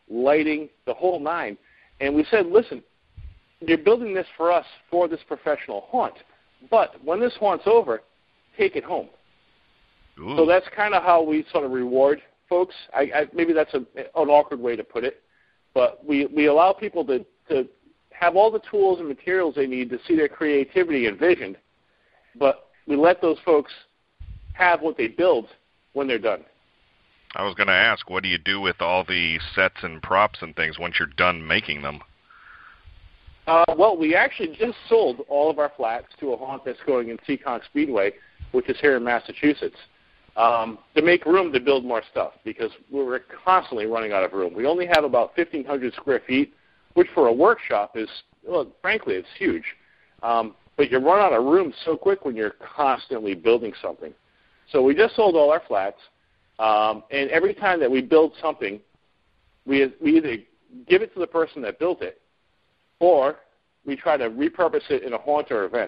lighting, the whole nine. And we said, listen, you're building this for us for this professional haunt, but when this haunt's over, take it home. Ooh. So that's kind of how we sort of reward folks. I, I, maybe that's a, an awkward way to put it, but we, we allow people to, to have all the tools and materials they need to see their creativity envisioned, but we let those folks have what they build when they're done. I was going to ask, what do you do with all the sets and props and things once you're done making them? Uh, well, we actually just sold all of our flats to a haunt that's going in Seekonk Speedway, which is here in Massachusetts, um, to make room to build more stuff because we were constantly running out of room. We only have about fifteen hundred square feet, which for a workshop is, well, frankly, it's huge. Um, but you run out of room so quick when you're constantly building something. So we just sold all our flats, um, and every time that we build something, we, we either give it to the person that built it, or we try to repurpose it in a haunt or event.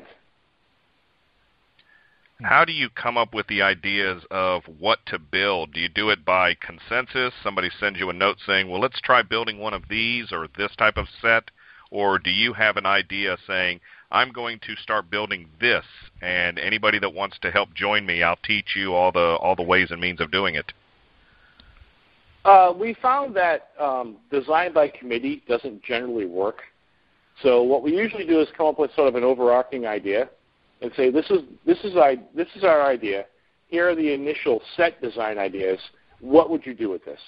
How do you come up with the ideas of what to build? Do you do it by consensus? Somebody sends you a note saying, well, let's try building one of these or this type of set? Or do you have an idea saying, I'm going to start building this, and anybody that wants to help join me, I'll teach you all the all the ways and means of doing it? Uh, we found that um, design by committee doesn't generally work. So what we usually do is come up with sort of an overarching idea and say, this is this is our, this is our idea. Here are the initial set design ideas. What would you do with this?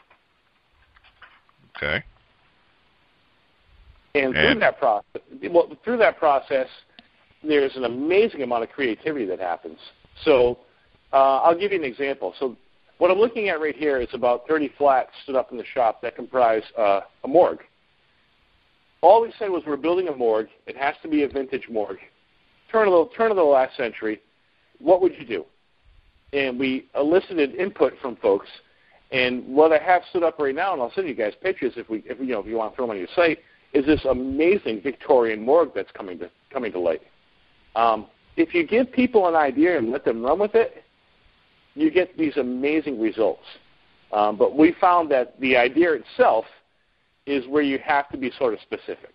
Okay. And, and through that process, well, through that process, there's an amazing amount of creativity that happens. So uh, I'll give you an example. So what I'm looking at right here is about thirty flats stood up in the shop that comprise uh, a morgue. All we said was we're building a morgue. It has to be a vintage morgue. Turn of the, turn of the last century. What would you do? And we elicited input from folks. And what I have stood up right now, and I'll send you guys pictures if we, if you know, if you want to throw them on your site, is this amazing Victorian morgue that's coming to coming to light. Um, if you give people an idea and let them run with it, you get these amazing results. Um, but we found that the idea itself is where you have to be sort of specific.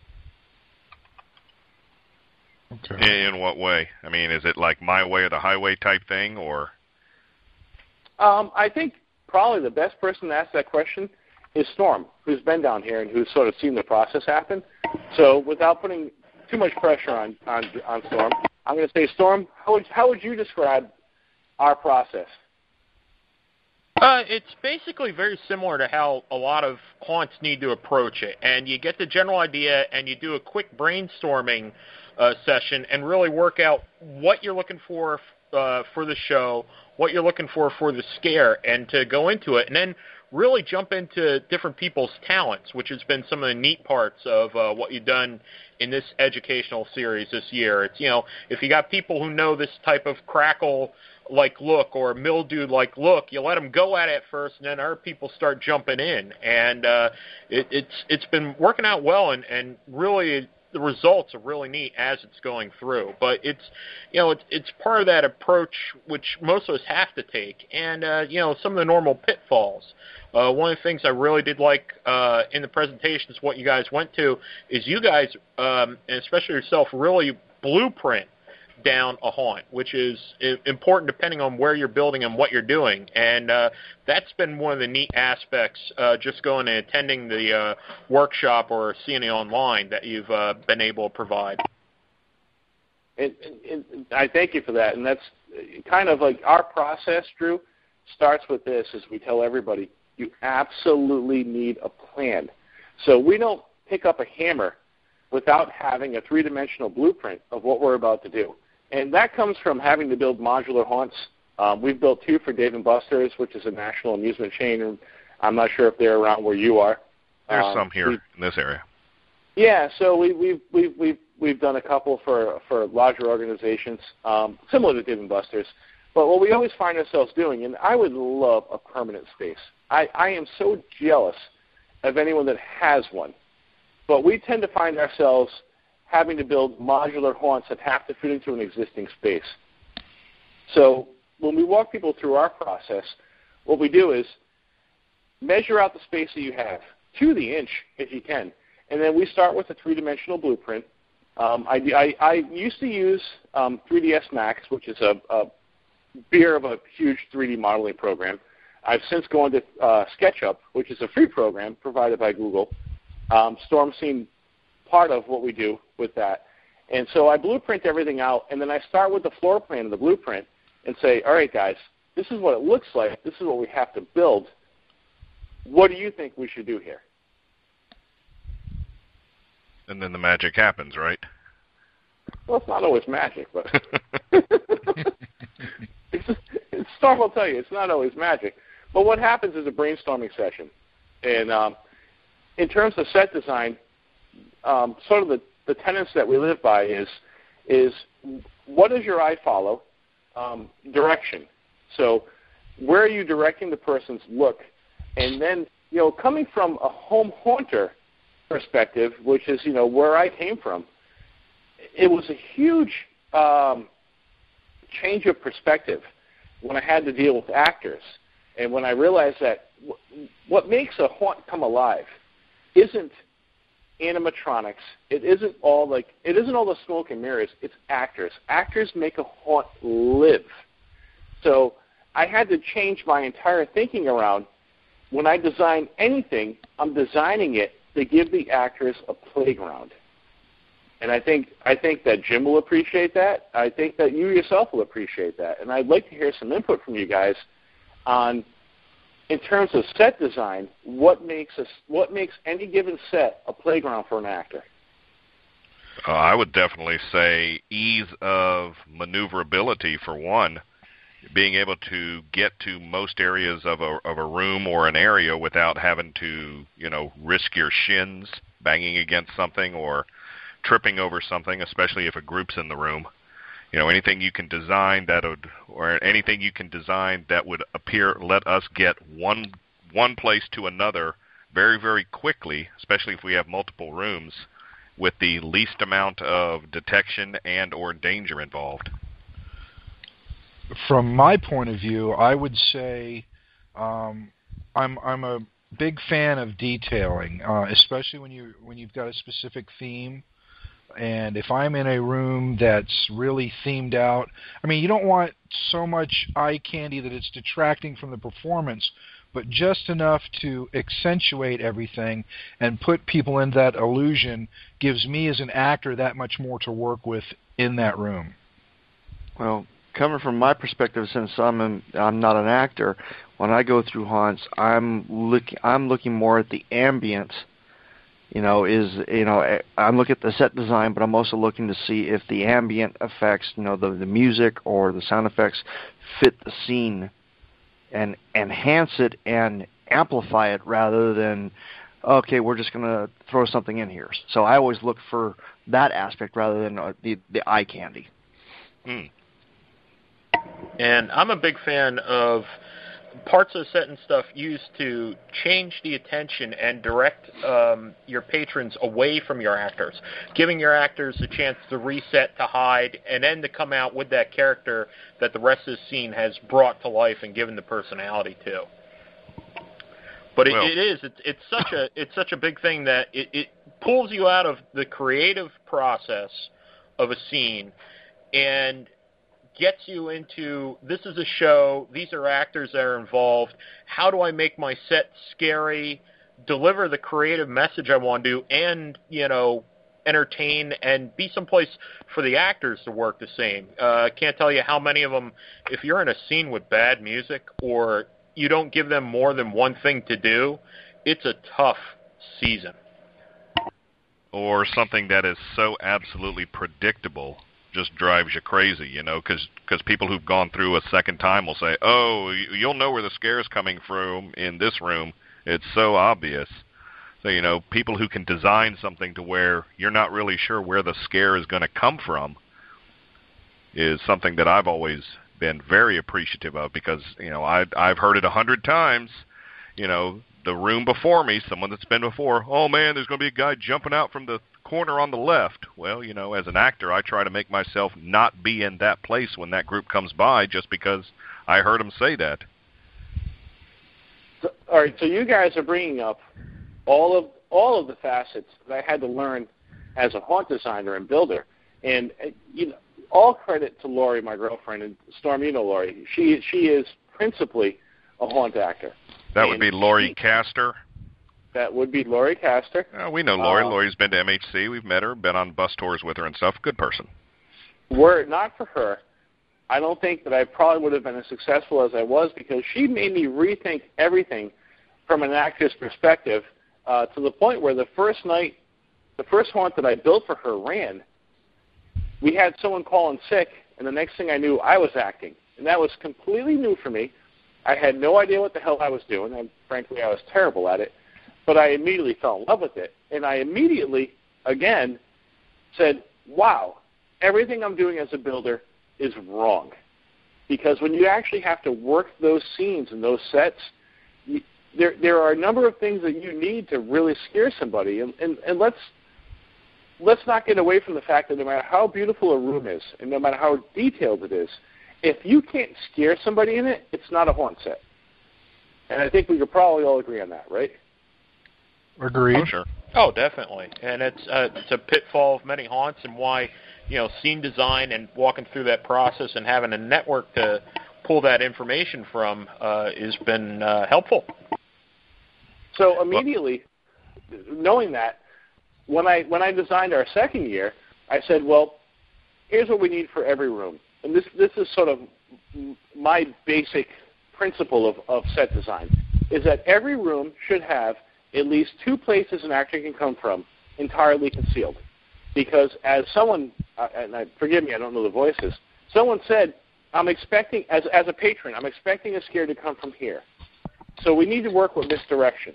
Okay. In what way? I mean, is it like my way or the highway type thing, or? Um, I think probably the best person to ask that question is Storm, who's been down here and who's sort of seen the process happen. So without putting too much pressure on, on, on Storm, I'm going to say, Storm, how would, how would you describe our process? Uh, it's basically very similar to how a lot of haunts need to approach it. And you get the general idea and you do a quick brainstorming uh, session and really work out what you're looking for uh, for the show, what you're looking for for the scare, and to go into it. And then really jump into different people's talents, which has been some of the neat parts of uh, what you've done in this educational series this year. It's, you know, if you got people who know this type of crackle-like look or mildew-like look, you let them go at it first, and then our people start jumping in. And uh, it, it's it's been working out well, and, and really the results are really neat as it's going through. But it's, you know, it's, it's part of that approach which most of us have to take, and, uh, you know, some of the normal pitfalls. Uh, one of the things I really did like uh, in the presentations, what you guys went to, is you guys, um, and especially yourself, really blueprint down a haunt, which is important depending on where you're building and what you're doing. And uh, that's been one of the neat aspects, uh, just going and attending the uh, workshop or seeing it online, that you've uh, been able to provide. And, and, and I thank you for that. And that's kind of like our process, Drew, starts with this, as we tell everybody, you absolutely need a plan. So we don't pick up a hammer without having a three-dimensional blueprint of what we're about to do. And that comes from having to build modular haunts. Um, we've built two for Dave and Buster's, which is a national amusement chain. I'm not sure if they're around where you are. There's um, some here we, in this area. Yeah, so we, we've we've we've we've done a couple for for larger organizations, um, similar to Dave and Buster's. But what we always find ourselves doing, and I would love a permanent space. I, I am so jealous of anyone that has one. But we tend to find ourselves having to build modular haunts that have to fit into an existing space. So when we walk people through our process, what we do is measure out the space that you have to the inch if you can. And then we start with a three-dimensional blueprint. Um, I, I, I used to use um, three D S Max, which is a, a beer of a huge three D modeling program. I've since gone to uh, SketchUp, which is a free program provided by Google. Um, Storm Scene, part of what we do with that. And so I blueprint everything out, and then I start with the floor plan of the blueprint and say, all right, guys, this is what it looks like. This is what we have to build. What do you think we should do here? And then the magic happens, right? Well, it's not always magic, but it's, it's, Storm will tell you it's not always magic. But what happens is a brainstorming session. And um, in terms of set design, um, sort of the, the tenets that we live by is is what does your eye follow? Um, direction. So where are you directing the person's look? And then, you know, coming from a home haunter perspective, which is, you know, where I came from, it was a huge um, change of perspective when I had to deal with actors. And when I realized that w- what makes a haunt come alive isn't animatronics. It isn't all like it isn't all the smoke and mirrors. It's actors. Actors make a haunt live. So I had to change my entire thinking around when I design anything. I'm designing it to give the actors a playground. And I think I think that Jim will appreciate that. I think that you yourself will appreciate that. And I'd like to hear some input from you guys on, in terms of set design, what makes us what makes any given set a playground for an actor? Uh, I would definitely say ease of maneuverability for one, being able to get to most areas of a of a room or an area without having to, you know, risk your shins banging against something or tripping over something, especially if a group's in the room. You know, anything you can design that would, or anything you can design that would appear, let us get one one place to another very, very quickly, especially if we have multiple rooms, with the least amount of detection and or danger involved. From my point of view, I would say um, I'm I'm a big fan of detailing, uh, especially when you when you've got a specific theme. And if I'm in a room that's really themed out, I mean, you don't want so much eye candy that it's detracting from the performance, but just enough to accentuate everything and put people in that illusion gives me as an actor that much more to work with in that room. Well, coming from my perspective, since I'm an, I'm not an actor, when I go through haunts, I'm looking I'm looking more at the ambience. You know, is you know I'm looking at the set design, but I'm also looking to see if the ambient effects, you know, the the music or the sound effects fit the scene, and enhance it and amplify it rather than, okay, we're just going to throw something in here. So I always look for that aspect rather than uh, the the eye candy. Mm. And I'm a big fan of parts of the set and stuff used to change the attention and direct um, your patrons away from your actors, giving your actors a chance to reset, to hide, and then to come out with that character that the rest of the scene has brought to life and given the personality to. But it, well, it is it's, it's such a it's such a big thing that it, it pulls you out of the creative process of a scene and gets you into, this is a show, these are actors that are involved, how do I make my set scary, deliver the creative message I want to, and, you know, entertain and be someplace for the actors to work the same. I uh, can't tell you how many of them, if you're in a scene with bad music or you don't give them more than one thing to do, it's a tough season. Or something that is so absolutely predictable just drives you crazy, you know, because people who've gone through a second time will say, oh, you'll know where the scare is coming from in this room. It's so obvious. So, you know, people who can design something to where you're not really sure where the scare is going to come from is something that I've always been very appreciative of because, you know, I, I've heard it a hundred times, you know, the room before me, someone that's been before, oh, man, there's going to be a guy jumping out from the corner on the left. Well, you know, as an actor, I try to make myself not be in that place when that group comes by just because I heard them say that. So, all right, so you guys are bringing up all of all of the facets that I had to learn as a haunt designer and builder, and uh, you know, all credit to Lori, my girlfriend, and Storm. You know Lori. She she is principally a haunt actor. That would and be Lori she, Castor. That would be Lori Castor. Uh, we know Lori. Uh, Lori's been to M H C. We've met her, been on bus tours with her and stuff. Good person. Were it not for her, I don't think that I probably would have been as successful as I was, because she made me rethink everything from an actor's perspective, uh, to the point where the first night, the first haunt that I built for her ran, we had someone call in sick, and the next thing I knew, I was acting. And that was completely new for me. I had no idea what the hell I was doing, and frankly, I was terrible at it. But I immediately fell in love with it. And I immediately, again, said, wow, everything I'm doing as a builder is wrong. Because when you actually have to work those scenes and those sets, you, there there are a number of things that you need to really scare somebody. And, and, and let's let's not get away from the fact that no matter how beautiful a room is and no matter how detailed it is, if you can't scare somebody in it, it's not a haunt set. And I think we could probably all agree on that, right? Agreed. Oh, sure. Oh, definitely. And it's uh, it's a pitfall of many haunts, and why, you know, scene design and walking through that process and having a network to pull that information from uh, has been uh, helpful. So immediately, knowing that, when I when I designed our second year, I said, well, here's what we need for every room. And this this is sort of my basic principle of, of set design, is that every room should have at least two places an actor can come from entirely concealed. Because as someone, uh, and I, forgive me, I don't know the voices, someone said, I'm expecting, as, as a patron, I'm expecting a scare to come from here. So we need to work with misdirection.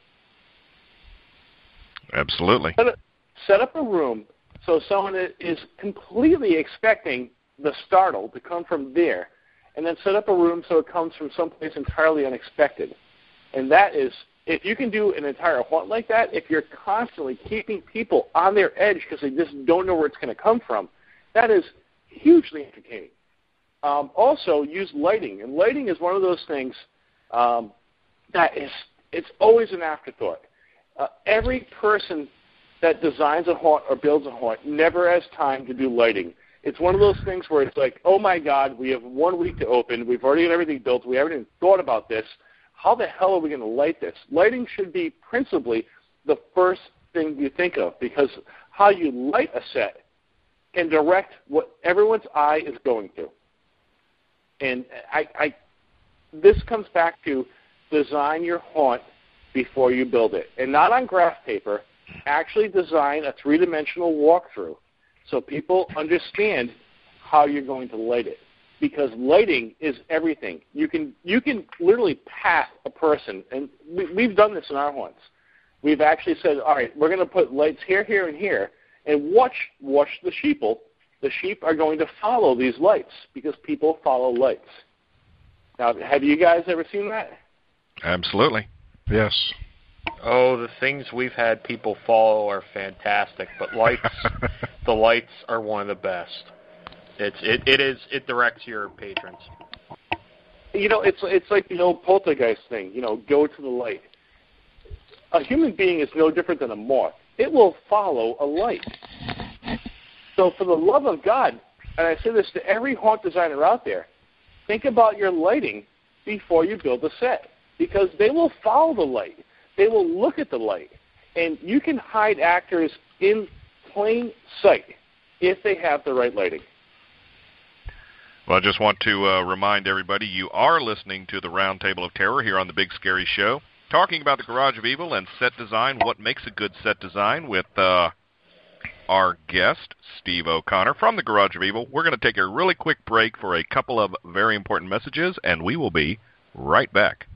Absolutely. Set, a, set up a room so someone is completely expecting the startle to come from there, and then set up a room so it comes from someplace entirely unexpected. And that is, if you can do an entire haunt like that, if you're constantly keeping people on their edge because they just don't know where it's going to come from, that is hugely entertaining. Um, also, use lighting. And lighting is one of those things um, that is, it's always an afterthought. Uh, every person that designs a haunt or builds a haunt never has time to do lighting. It's one of those things where it's like, oh, my God, we have one week to open. We've already got everything built. We haven't even thought about this. How the hell are we going to light this? Lighting should be principally the first thing you think of, because how you light a set can direct what everyone's eye is going to. And I, I, this comes back to design your haunt before you build it. And not on graph paper. Actually design a three-dimensional walkthrough so people understand how you're going to light it. Because lighting is everything. You can you can literally path a person, and we, we've done this in our haunts. We've actually said, all right, we're going to put lights here, here, and here, and watch watch the sheeple. The sheep are going to follow these lights because people follow lights. Now, have you guys ever seen that? Absolutely. Yes. Oh, the things we've had people follow are fantastic, but lights, the lights are one of the best. It's it, it is it directs your patrons. You know, it's it's like the old poltergeist thing. You know, go to the light. A human being is no different than a moth. It will follow a light. So, for the love of God, and I say this to every haunt designer out there, think about your lighting before you build a set, because they will follow the light. They will look at the light, and you can hide actors in plain sight if they have the right lighting. Well, I just want to uh, remind everybody you are listening to the Roundtable of Terror here on the Big Scary Show, talking about the Garage of Evil and set design, what makes a good set design, with uh, our guest, Steve O'Connor from the Garage of Evil. We're going to take a really quick break for a couple of very important messages, and we will be right back.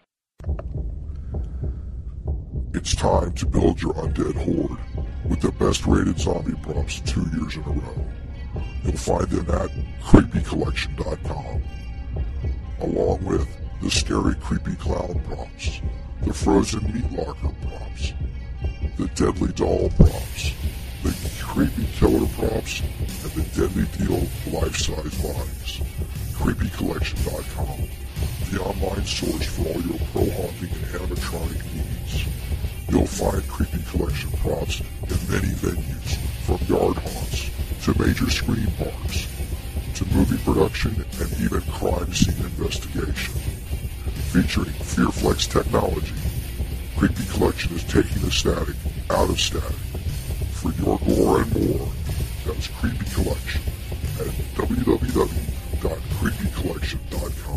It's time to build your undead horde with the best rated zombie props two years in a row. You'll find them at creepy collection dot com, along with the scary creepy clown props, the frozen meat locker props, the deadly doll props, the creepy killer props, and the deadly deal life-size bodies. creepy collection dot com, the online source for all your pro haunting and animatronic needs. You'll find Creepy Collection props in many venues, from yard haunts to major screen parks, to movie production and even crime scene investigation. Featuring FearFlex technology, Creepy Collection is taking the static out of static. For your gore and more, that's Creepy Collection at w w w dot creepy collection dot com.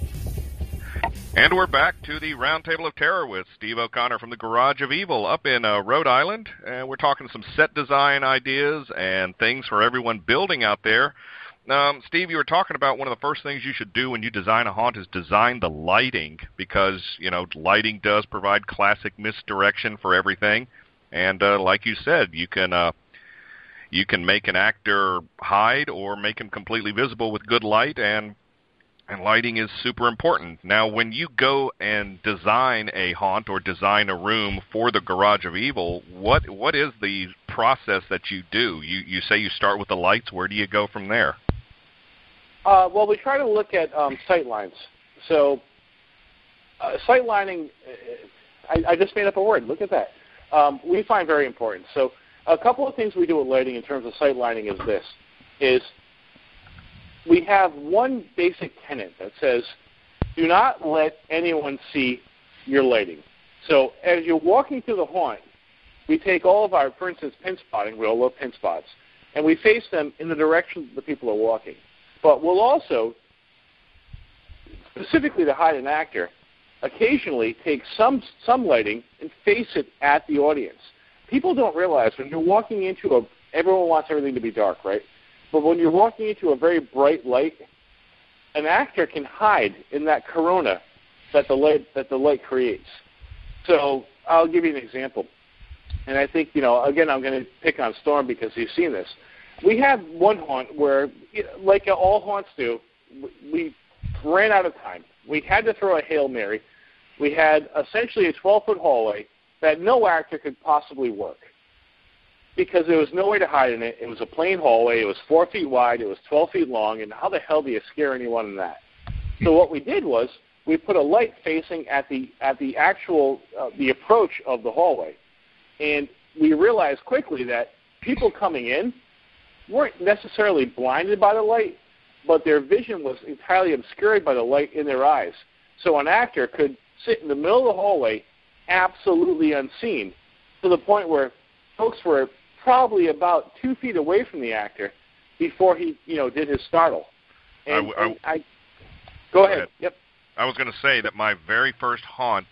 And we're back to the Roundtable of Terror with Steve O'Connor from the Garage of Evil up in uh, Rhode Island. And we're talking some set design ideas and things for everyone building out there. Um, Steve, you were talking about one of the first things you should do when you design a haunt is design the lighting, because, you know, lighting does provide classic misdirection for everything. And uh, like you said, you can uh, you can make an actor hide or make him completely visible with good light, and and lighting is super important. Now, when you go and design a haunt or design a room for the Garage of Evil, what what is the process that you do? You you say you start with the lights. Where do you go from there? Uh, well, we try to look at um, sight lines. So uh, sight lining, I, I just made up a word. Look at that. Um, we find very important. So a couple of things we do with lighting in terms of sight lining is this, is we have one basic tenet that says, do not let anyone see your lighting. So as you're walking through the haunt, we take all of our, for instance, pin spotting, we all love pin spots, and we face them in the direction the people are walking. But we'll also, specifically to hide an actor, occasionally take some some lighting and face it at the audience. People don't realize when you're walking into a, everyone wants everything to be dark, right? But when you're walking into a very bright light, an actor can hide in that corona that the light that the light creates. So I'll give you an example. And I think, you know, again, I'm going to pick on Storm because he's seen this. We had one haunt where, like all haunts do, we ran out of time. We had to throw a Hail Mary. We had essentially a twelve-foot hallway that no actor could possibly work because there was no way to hide in it. It was a plain hallway. It was four feet wide. It was twelve feet long, and how the hell do you scare anyone in that? So what we did was we put a light facing at the at the actual uh, the approach of the hallway, and we realized quickly that people coming in weren't necessarily blinded by the light, but their vision was entirely obscured by the light in their eyes. So an actor could sit in the middle of the hallway absolutely unseen, to the point where folks were probably about two feet away from the actor before he, you know, did his startle. And, I, I, and I go ahead. ahead. Yep. I was going to say that my very first haunt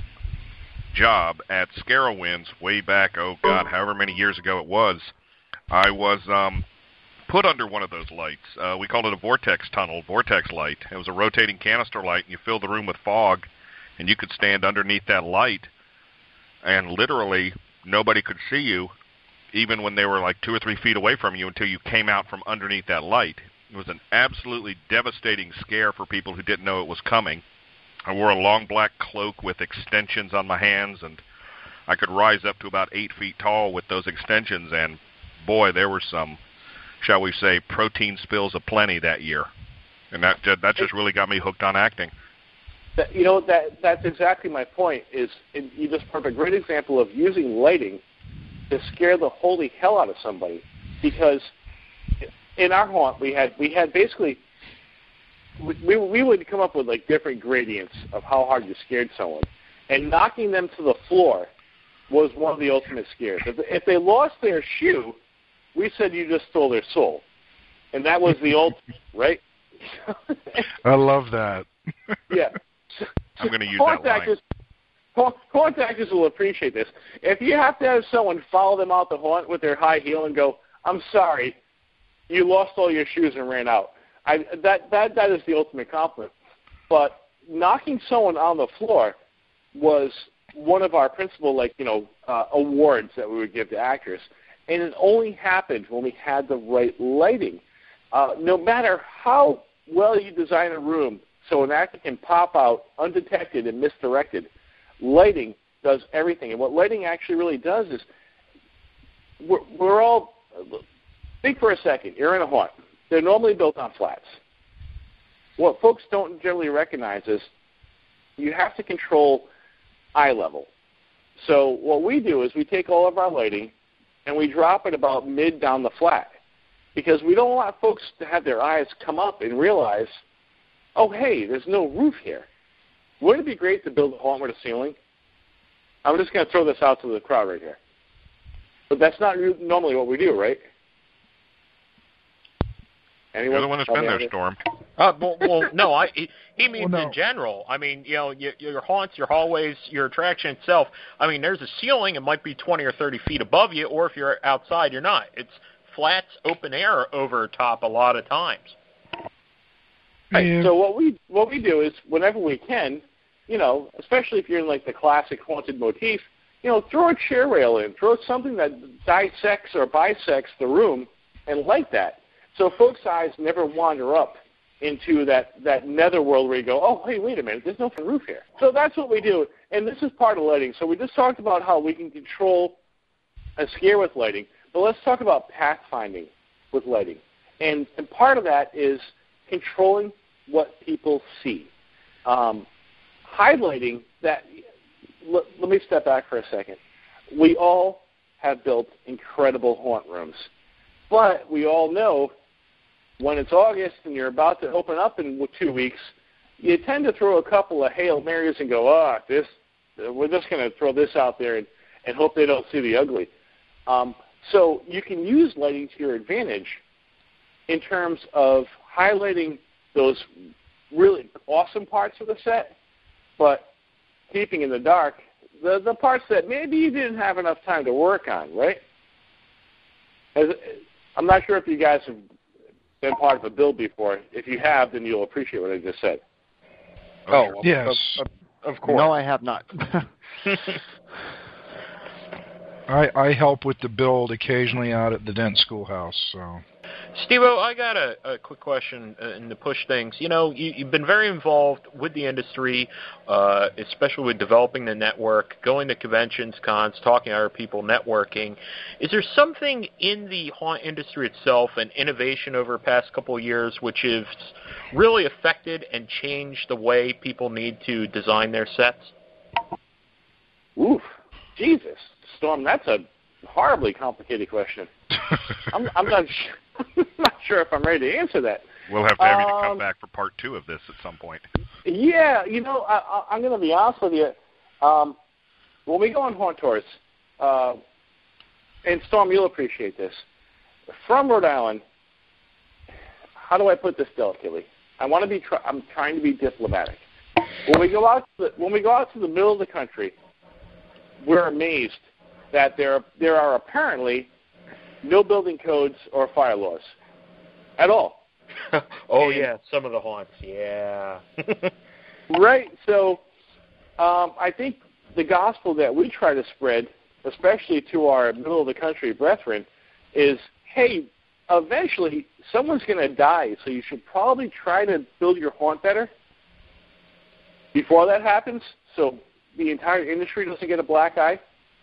job at Scarowinds, way back, oh God, however many years ago it was, I was um, put under one of those lights. Uh, we called it a vortex tunnel, vortex light. It was a rotating canister light, and you filled the room with fog, and you could stand underneath that light, and literally nobody could see you, even when they were like two or three feet away from you, until you came out from underneath that light. It was an absolutely devastating scare for people who didn't know it was coming. I wore a long black cloak with extensions on my hands, and I could rise up to about eight feet tall with those extensions, and boy, there were some, shall we say, protein spills aplenty that year. And that that just really got me hooked on acting. That, you know, that that's exactly my point. Is it, you just brought up a great example of using lighting to scare the holy hell out of somebody. Because in our haunt, we had we had basically we we would come up with like different gradients of how hard you scared someone, and knocking them to the floor was one of the ultimate scares. If, if they lost their shoe, we said you just stole their soul, and that was the ultimate, right? I love that. Yeah. I'm going to use haunt that actors, line. Haunt actors will appreciate this. If you have to have someone follow them out the haunt with their high heel and go, "I'm sorry, you lost all your shoes and ran out," I, that that that is the ultimate compliment. But knocking someone on the floor was one of our principal, like you know, uh, awards that we would give to actors, and it only happened when we had the right lighting. Uh, no matter how well you design a room so an actor can pop out undetected and misdirected, lighting does everything. And what lighting actually really does is we're, we're all – think for a second. You're in a haunt. They're normally built on flats. what folks don't generally recognize is you have to control eye level. So what we do is we take all of our lighting and we drop it about mid down the flat, because we don't want folks to have their eyes come up and realize, oh, hey, there's no roof here. Wouldn't it be great to build a haunt with a ceiling? I'm just going to throw this out to the crowd right here. But that's not normally what we do, right? Anyone? You're the one that's been there, Storm. Uh, well, well, no, I, he, he means Well, no. in general. I mean, you know, your, your haunts, your hallways, your attraction itself. I mean, there's a ceiling. It might be twenty or thirty feet above you, or if you're outside, you're not. It's flats, open air over top a lot of times. Right. Yeah. So what we what we do is whenever we can, you know, especially if you're in like the classic haunted motif, you know, throw a chair rail in, throw something that dissects or bisects the room, and light that, so folks' eyes never wander up into that that netherworld where you go, oh, hey, wait a minute, there's no roof here. So that's what we do, and this is part of lighting. So we just talked about how we can control a scare with lighting, but let's talk about pathfinding with lighting, and and part of that is controlling what people see. Um, highlighting that, let, let me step back for a second. We all have built incredible haunt rooms, but we all know when it's August and you're about to open up in two weeks, you tend to throw a couple of Hail Marys and go, oh, this, we're just going to throw this out there and, and hope they don't see the ugly. Um, so you can use lighting to your advantage in terms of highlighting those really awesome parts of the set, but keeping in the dark the, the parts that maybe you didn't have enough time to work on, right? As, I'm not sure if you guys have been part of a build before. If you have, then you'll appreciate what I just said. Oh, yes. Of, of, of course. No, I have not. I, I help with the build occasionally out at the Dent Schoolhouse. So, Steve-O, I got a, a quick question uh, and to push things. You know, you, you've been very involved with the industry, uh, especially with developing the network, going to conventions, cons, talking to other people, networking. Is there something in the haunt industry itself, an innovation over the past couple of years, which has really affected and changed the way people need to design their sets? Oof, Jesus. Storm, that's a horribly complicated question. I'm, I'm not sure, I'm not sure if I'm ready to answer that. We'll have to have um, you to come back for part two of this at some point. Yeah, you know, I, I, I'm going to be honest with you. Um, when we go on haunt tours, uh, and Storm, you'll appreciate this. From Rhode Island, how do I put this delicately? I want to be. Try, I'm trying to be diplomatic. When we go out, to the, when we go out to the middle of the country, we're amazed that there there are apparently no building codes or fire laws at all. Oh, and, yeah, some of the haunts, yeah. Right, so um, I think the gospel that we try to spread, especially to our middle-of-the-country brethren, is, hey, eventually someone's going to die, so you should probably try to build your haunt better before that happens, so the entire industry doesn't get a black eye.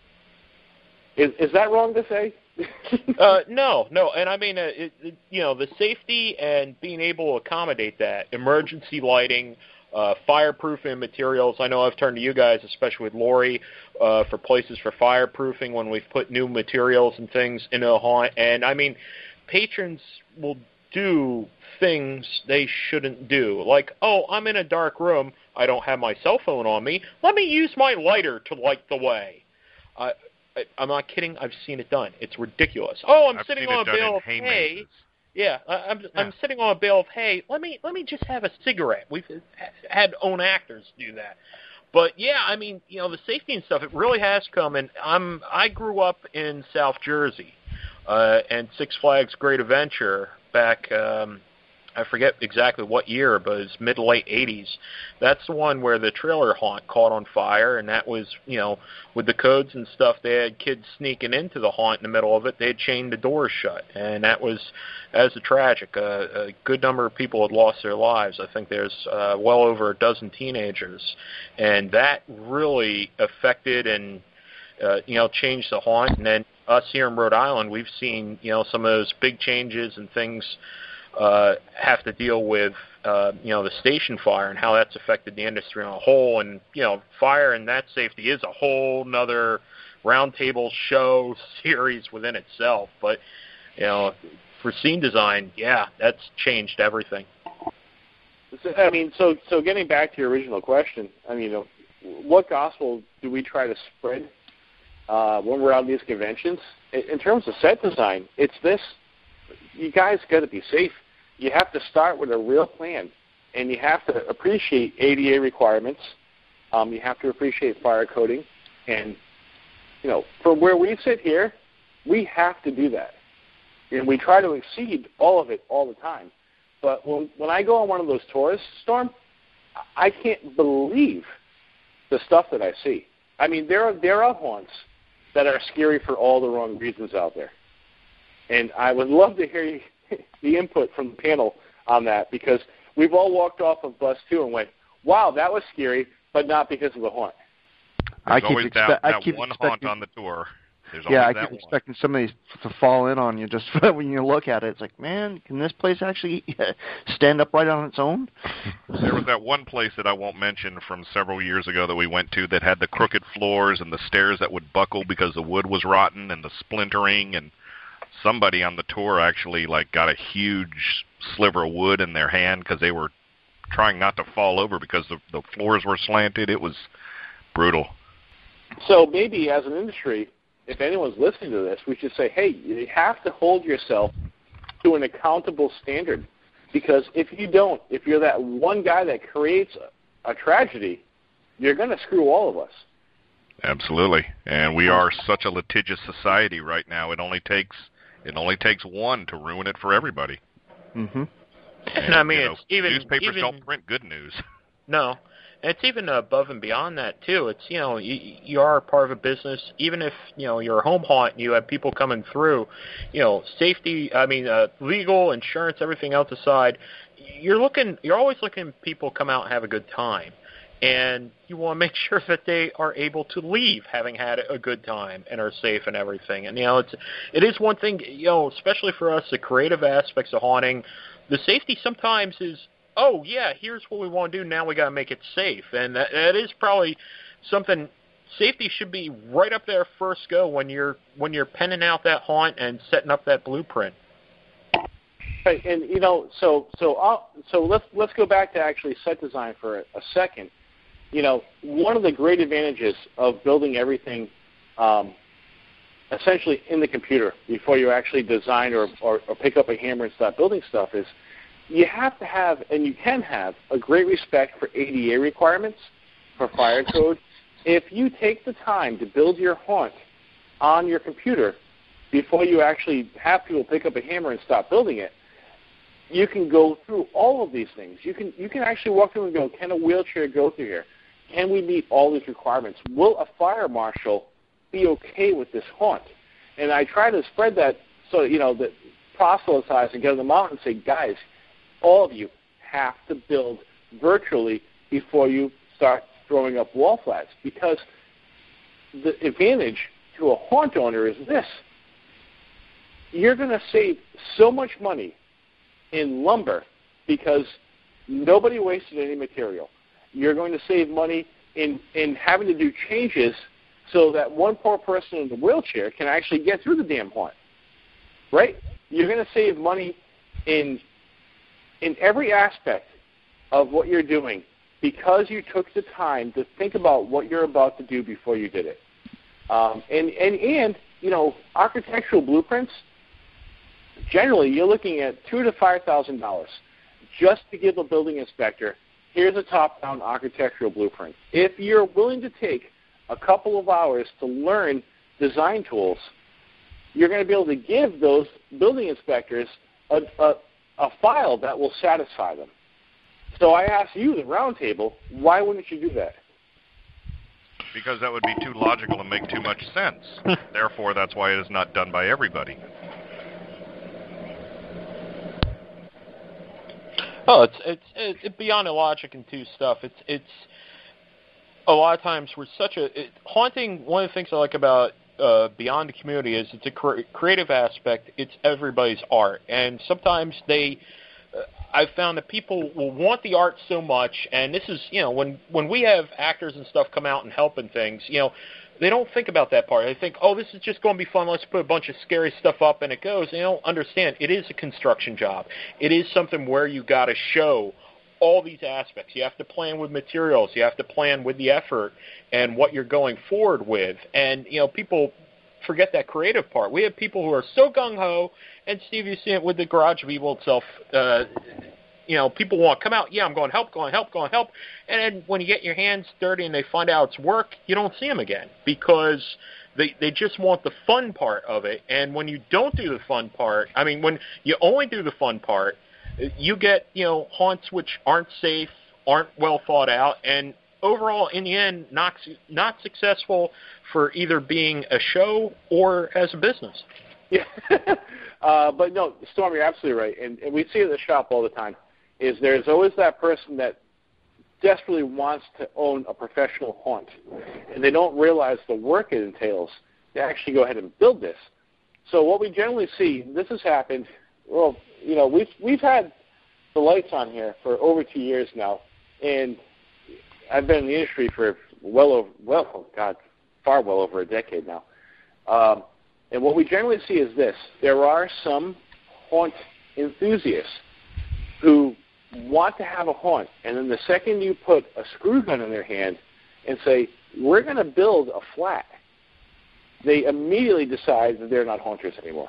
Is is that wrong to say? uh, no, no, and I mean, uh, it, it, you know, the safety and being able to accommodate that, emergency lighting, uh, fireproofing materials. I know I've turned to you guys, especially with Lori, uh, for places for fireproofing when we've put new materials and things into a haunt. And I mean, patrons will do things they shouldn't do, like, oh, I'm in a dark room, I don't have my cell phone on me, let me use my lighter to light the way. Uh, I, I'm not kidding. I've seen it done. It's ridiculous. Oh, I'm I've sitting seen on it a done bale in of hay. mazes. Yeah, I, I'm Yeah. I'm sitting on a bale of hay. Let me let me just have a cigarette. We've had own actors do that. But yeah, I mean, you know, the safety and stuff, it really has come. And I'm I grew up in South Jersey, uh, and Six Flags Great Adventure back. Um, I forget exactly what year, but it's mid to late eighties. That's the one where the trailer haunt caught on fire, and that was, you know, with the codes and stuff, they had kids sneaking into the haunt in the middle of it. They had chained the doors shut, and that was, that was a tragic. Uh, a good number of people had lost their lives. I think there's uh, well over a dozen teenagers, and that really affected and, uh, you know, changed the haunt. And then us here in Rhode Island, we've seen, you know, some of those big changes and things uh, have to deal with, uh, you know, the station fire and how that's affected the industry on a whole. And, you know, fire and that safety is a whole nother roundtable show series within itself. But, you know, for scene design, yeah, that's changed everything. I mean, so so getting back to your original question, I mean, uh, what gospel do we try to spread uh, when we're on these conventions? In, in terms of set design, it's this. You guys got to be safe. You have to start with a real plan, and you have to appreciate A D A requirements. Um, you have to appreciate fire coding, and you know, from where we sit here, we have to do that, and we try to exceed all of it all the time. But when when I go on one of those tours, Storm, I can't believe the stuff that I see. I mean, there are there are haunts that are scary for all the wrong reasons out there. And I would love to hear you, the input from the panel on that, because we've all walked off of Bus two and went, wow, that was scary, but not because of the haunt. There's I keep always expe- that, I that keep one expecting, haunt on the tour. There's yeah, I always keep that one. expecting some of these to fall in on you just when you look at it. It's like, man, can this place actually stand up right on its own? There was that one place that I won't mention from several years ago that we went to that had the crooked floors and the stairs that would buckle because the wood was rotten and the splintering, and somebody on the tour actually like got a huge sliver of wood in their hand because they were trying not to fall over because the, the floors were slanted. It was brutal. So maybe as an industry, if anyone's listening to this, we should say, hey, you have to hold yourself to an accountable standard. Because if you don't, if you're that one guy that creates a, a tragedy, you're going to screw all of us. Absolutely. And we are such a litigious society right now. It only takes it only takes one to ruin it for everybody. Mm-hmm. And, and I mean, you know, it's even newspapers even, don't print good news. No. And it's even above and beyond that, too. It's, you know, you, you are a part of a business. Even if, you know, you're a home haunt and you have people coming through, you know, safety, I mean, uh, legal, insurance, everything else aside, you're looking, you're always looking at people come out and have a good time. And you want to make sure that they are able to leave having had a good time and are safe and everything. And, you know, it's, it is one thing, you know, especially for us, the creative aspects of haunting, the safety sometimes is, oh, yeah, here's what we want to do, now we got to make it safe. And that, that is probably something, safety should be right up there first go when you're when you're penning out that haunt and setting up that blueprint. Right, and, you know, so so I'll, so let's let's go back to actually set design for a, a second. You know, one of the great advantages of building everything um, essentially in the computer before you actually design or, or, or pick up a hammer and start building stuff is you have to have, and you can have, a great respect for A D A requirements, for fire code. If you take the time to build your haunt on your computer before you actually have people pick up a hammer and start building it, you can go through all of these things. You can you can actually walk through and go, can a wheelchair go through here? Can we meet all these requirements? Will a fire marshal be okay with this haunt? And I try to spread that so, you know, that proselytize and get them out and say, guys, all of you have to build virtually before you start throwing up wall flats, because the advantage to a haunt owner is this. You're going to save so much money in lumber because nobody wasted any material. You're going to save money in, in having to do changes so that one poor person in the wheelchair can actually get through the damn haunt, right? You're going to save money in in every aspect of what you're doing because you took the time to think about what you're about to do before you did it. Um, and, and, and, you know, architectural blueprints, generally you're looking at two thousand to five thousand dollars just to give a building inspector, here's a top-down architectural blueprint. If you're willing to take a couple of hours to learn design tools, you're going to be able to give those building inspectors a, a a file that will satisfy them. So I ask you, the roundtable, why wouldn't you do that? Because that would be too logical and make too much sense. Therefore, that's why it is not done by everybody. Oh, it's it's, it's beyond the logic and two stuff. It's it's a lot of times we're such a it, haunting. One of the things I like about Uh, beyond the community is it's a cre- creative aspect. It's everybody's art, and sometimes they I've found that people will want the art so much, and this is, you know, when, when we have actors and stuff come out and help in things, you know, they don't think about that part. They think, oh, this is just going to be fun. Let's put a bunch of scary stuff up, and it goes. They don't understand. It is a construction job. It is something where you got to show all these aspects. You have to plan with materials. You have to plan with the effort and what you're going forward with. And, you know, people forget that creative part. We have people who are so gung-ho, and Steve, you see it with the Garage of Evil itself. Uh, you know, people want to come out, yeah, I'm going to help, going to help, going to help. And then when you get your hands dirty and they find out it's work, you don't see them again because they, they just want the fun part of it. And when you don't do the fun part, I mean, when you only do the fun part, you get, you know, haunts which aren't safe, aren't well thought out, and overall, in the end, not not successful for either being a show or as a business. Yeah, uh, but no, Storm, you're absolutely right, and, and we see it in the shop all the time. Is there's always that person that desperately wants to own a professional haunt, and they don't realize the work it entails to actually go ahead and build this. So what we generally see, this has happened. Well, you know, we've we've had the lights on here for over two years now, and I've been in the industry for well over, well, oh God, far well over a decade now. Um, and what we generally see is this. There are some haunt enthusiasts who want to have a haunt, and then the second you put a screw gun in their hand and say, we're going to build a flat, they immediately decide that they're not haunters anymore.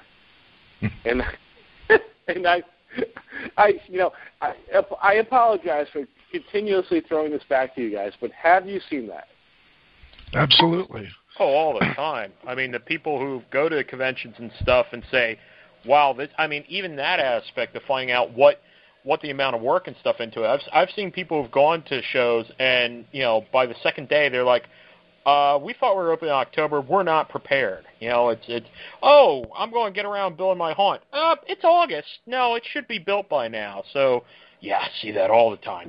and and I, I, you know, I, I apologize for continuously throwing this back to you guys, but have you seen that? Absolutely. Oh, all the time. I mean, the people who go to the conventions and stuff and say, wow, this, I mean, even that aspect of finding out what what the amount of work and stuff into it. I've, I've seen people who've gone to shows and, you know, by the second day they're like, uh, we thought we were open in October. We're not prepared. You know, it's, it's oh, I'm going to get around building my haunt. Uh, it's August. No, it should be built by now. So, yeah, I see that all the time.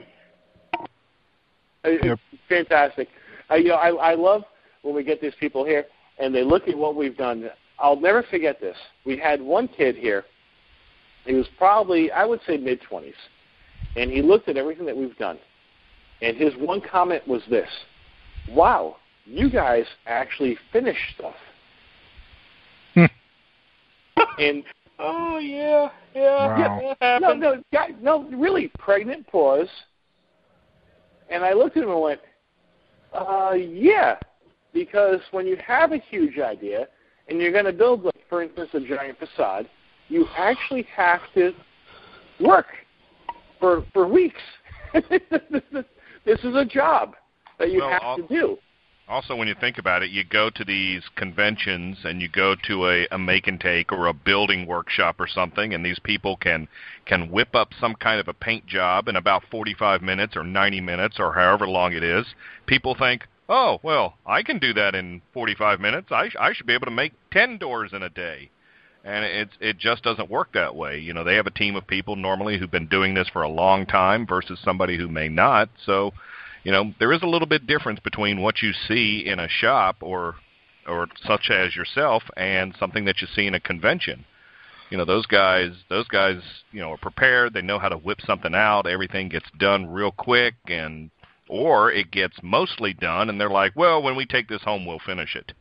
It's fantastic. Uh, you know, I, I love when we get these people here and they look at what we've done. I'll never forget this. We had one kid here. He was probably, I would say, mid-twenties, and he looked at everything that we've done, and his one comment was this: wow, you guys actually finish stuff. and Oh, yeah, yeah, wow. yeah no, no, guy, no, really, pregnant pause, and I looked at him and went, uh, yeah, because when you have a huge idea, and you're going to build, like, for instance, a giant facade, you actually have to work for for weeks. This is a job that you well, have al- to do. Also, when you think about it, you go to these conventions and you go to a, a make and take or a building workshop or something, and these people can can whip up some kind of a paint job in about forty-five minutes or ninety minutes or however long it is. People think, oh, well, I can do that in forty-five minutes. I, sh- I should be able to make ten doors in a day. And it, it just doesn't work that way. You know, they have a team of people normally who've been doing this for a long time versus somebody who may not. So, you know, there is a little bit difference between what you see in a shop or or such as yourself and something that you see in a convention. You know, those guys, those guys, you know, are prepared. They know how to whip something out. Everything gets done real quick, and or it gets mostly done, and they're like, well, when we take this home, we'll finish it.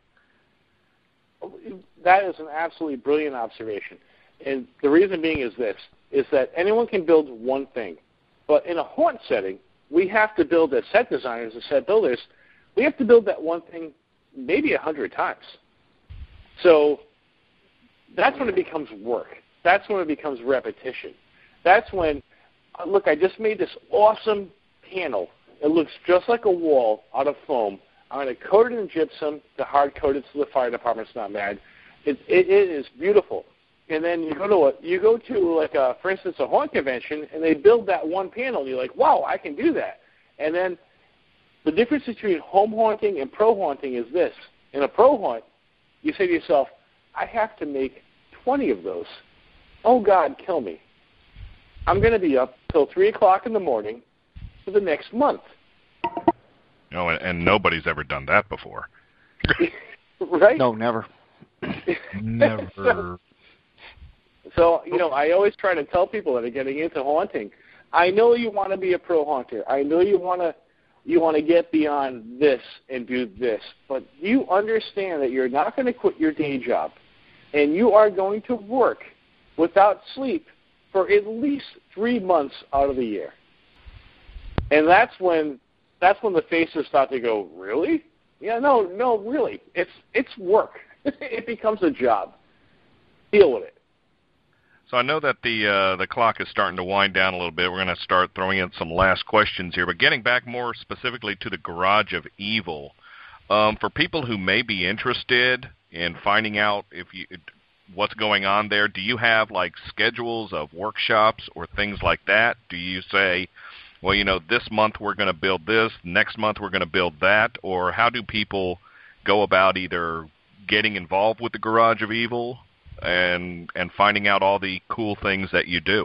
That is an absolutely brilliant observation. And the reason being is this, is that anyone can build one thing. But in a haunt setting, we have to build, as set designers and set builders, we have to build that one thing maybe a hundred times. So that's when it becomes work. That's when it becomes repetition. That's when, uh, look, I just made this awesome panel. It looks just like a wall out of foam. I'm going to coat it in gypsum to hard coat it so the fire department's not mad. It, it, it is beautiful. And then you go to a, you go to like a, for instance, a haunt convention, and they build that one panel. And you're like, wow, I can do that. And then the difference between home haunting and pro haunting is this: in a pro haunt, you say to yourself, I have to make twenty of those. Oh God, kill me. I'm going to be up till three o'clock in the morning for the next month. No, and, and nobody's ever done that before. Right? No, never. Never. so, So, you know, I always try to tell people that are getting into haunting, I know you want to be a pro haunter. I know you want to you want to get beyond this and do this, but you understand that you're not going to quit your day job, and you are going to work without sleep for at least three months out of the year. And that's when that's when the faces start to go, really? Yeah, no, no, really. It's it's work. It becomes a job. Deal with it. So I know that the uh, the clock is starting to wind down a little bit. We're going to start throwing in some last questions here. But getting back more specifically to the Garage of Evil, um, for people who may be interested in finding out if you what's going on there, do you have like schedules of workshops or things like that? Do you say, well, you know, this month we're going to build this, next month we're going to build that, or how do people go about either getting involved with the Garage of Evil and and finding out all the cool things that you do?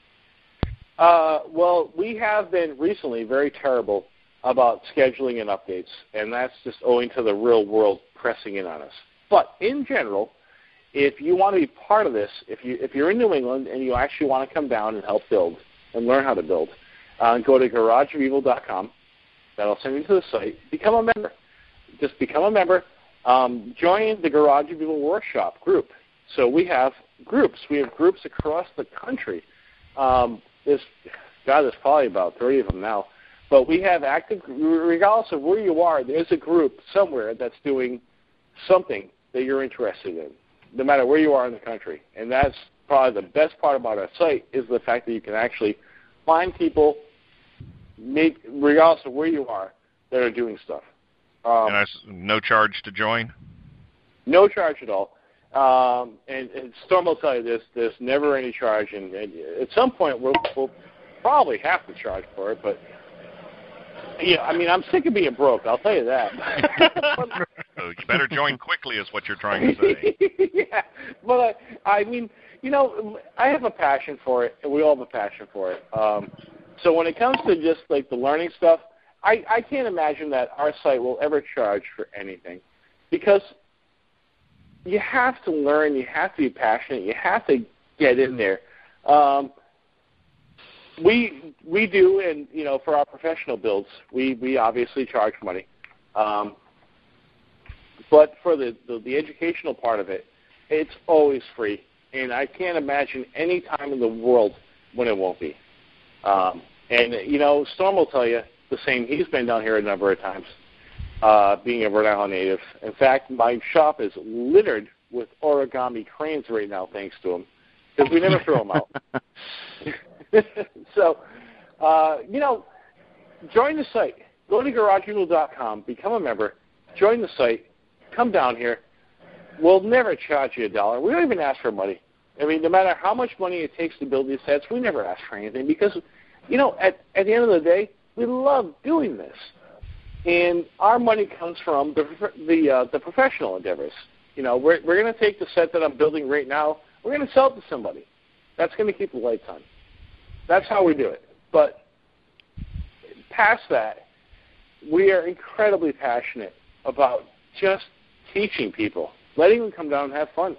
Uh, well, we have been recently very terrible about scheduling and updates, and that's just owing to the real world pressing in on us. But in general, if you want to be part of this, if you if you're in New England and you actually want to come down and help build and learn how to build, uh, go to garage of evil dot com. That'll send you to the site. Become a member. Just become a member. Um, join the Garage of Evil Workshop group. So we have groups. We have groups across the country. Um, there's, God, there's probably about thirty of them now. But we have active, regardless of where you are, there's a group somewhere that's doing something that you're interested in, no matter where you are in the country. And that's probably the best part about our site is the fact that you can actually find people, make, regardless of where you are, that are doing stuff. Um, and I, no charge to join? No charge at all. Um, and, and Storm will tell you this, there's never any charge, and, and at some point we'll, we'll probably have to charge for it, but, yeah, I mean, I'm sick of being broke, I'll tell you that. So you better join quickly is what you're trying to say. Yeah, but I, I mean, you know, I have a passion for it, and we all have a passion for it. Um, so when it comes to just, like, the learning stuff, I, I can't imagine that our site will ever charge for anything, because you have to learn, you have to be passionate, you have to get in there. Um, we we do, and you know, for our professional builds, we, we obviously charge money. Um, but for the, the the educational part of it, it's always free, and I can't imagine any time in the world when it won't be. Um, and you know, Storm will tell you the same. He's been down here a number of times. Uh, being a Rhode Island native. In fact, my shop is littered with origami cranes right now, thanks to him, because we never throw them out. So, uh, you know, join the site. Go to garage evil dot com, become a member, join the site, come down here. We'll never charge you a dollar. We don't even ask for money. I mean, no matter how much money it takes to build these sets, we never ask for anything because, you know, at, at the end of the day, we love doing this. And our money comes from the the, uh, the professional endeavors. You know, we're we're going to take the set that I'm building right now. We're going to sell it to somebody. That's going to keep the lights on. That's how we do it. But past that, we are incredibly passionate about just teaching people, letting them come down and have fun.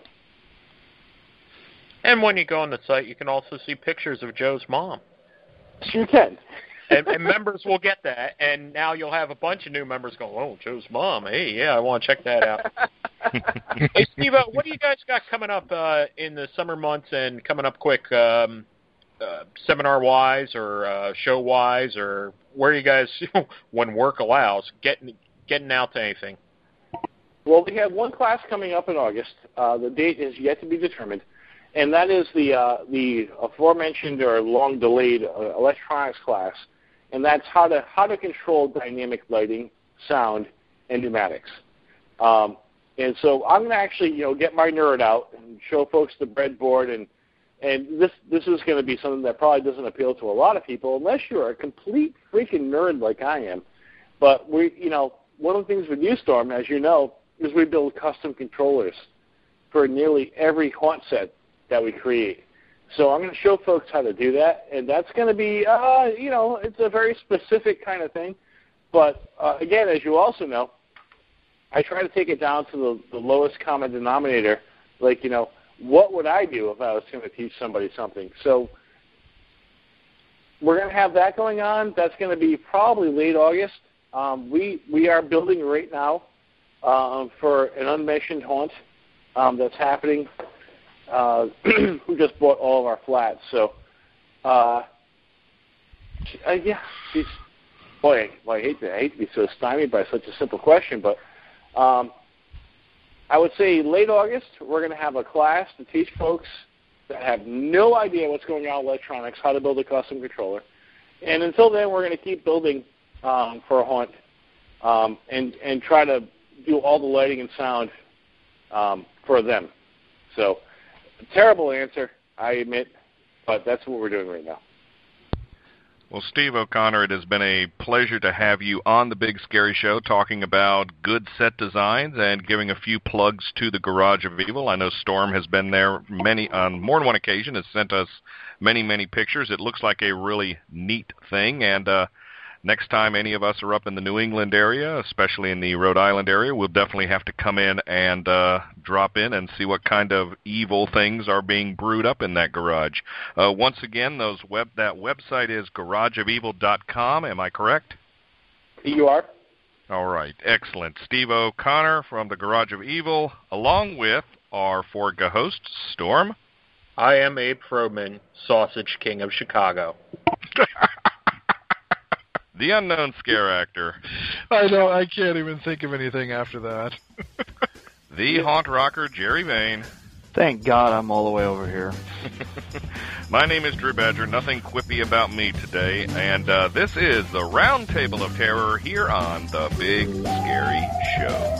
And when you go on the site, you can also see pictures of Joe's mom. You can. and, and members will get that, and now you'll have a bunch of new members go, oh, Joe's mom. Hey, yeah, I want to check that out. Hey, Steve, uh, what do you guys got coming up uh, in the summer months and coming up quick, um, uh, seminar-wise or uh, show-wise, or where are you guys, when work allows, getting getting out to anything? Well, we have one class coming up in August. Uh, the date is yet to be determined. And that is the uh, the aforementioned or long-delayed uh, electronics class, and that's how to how to control dynamic lighting, sound, and pneumatics. Um, and so I'm going to actually, you know, get my nerd out and show folks the breadboard, and and this this is going to be something that probably doesn't appeal to a lot of people unless you're a complete freaking nerd like I am. But we, you know, one of the things with U-Storm, as you know, is we build custom controllers for nearly every haunt set that we create. So I'm going to show folks how to do that, and that's going to be, uh, you know, it's a very specific kind of thing. But, uh, again, as you also know, I try to take it down to the, the lowest common denominator. Like, you know, what would I do if I was going to teach somebody something? So we're going to have that going on. That's going to be probably late August. Um, we we are building right now uh, for an unmentioned haunt um, that's happening. Uh, who just bought all of our flats? So, uh, uh, yeah, she's, boy, boy, I hate to I hate to be so stymied by such a simple question, but um, I would say late August we're going to have a class to teach folks that have no idea what's going on with electronics how to build a custom controller. And until then, we're going to keep building um, for a haunt um, and and try to do all the lighting and sound um, for them. So, a terrible answer, I admit, but that's what we're doing right now. Well, Steve O'Connor, it has been a pleasure to have you on the Big Scary Show talking about good set designs and giving a few plugs to the Garage of Evil. I know Storm has been there many on more than one occasion, has sent us many, many pictures. It looks like a really neat thing, and uh, next time any of us are up in the New England area, especially in the Rhode Island area, we'll definitely have to come in and uh, drop in and see what kind of evil things are being brewed up in that garage. Uh, once again, those web that website is garage of evil dot com. Am I correct? You are. All right. Excellent. Steve O'Connor from the Garage of Evil, along with our four hosts, Storm. I am Abe Froman, Sausage King of Chicago. The unknown scare actor. I know, I can't even think of anything after that. The haunt rocker, Jerry Vane. Thank God I'm all the way over here. My name is Drew Badger. Nothing quippy about me today. And uh, this is the Round Table of Terror here on the Big Scary Show.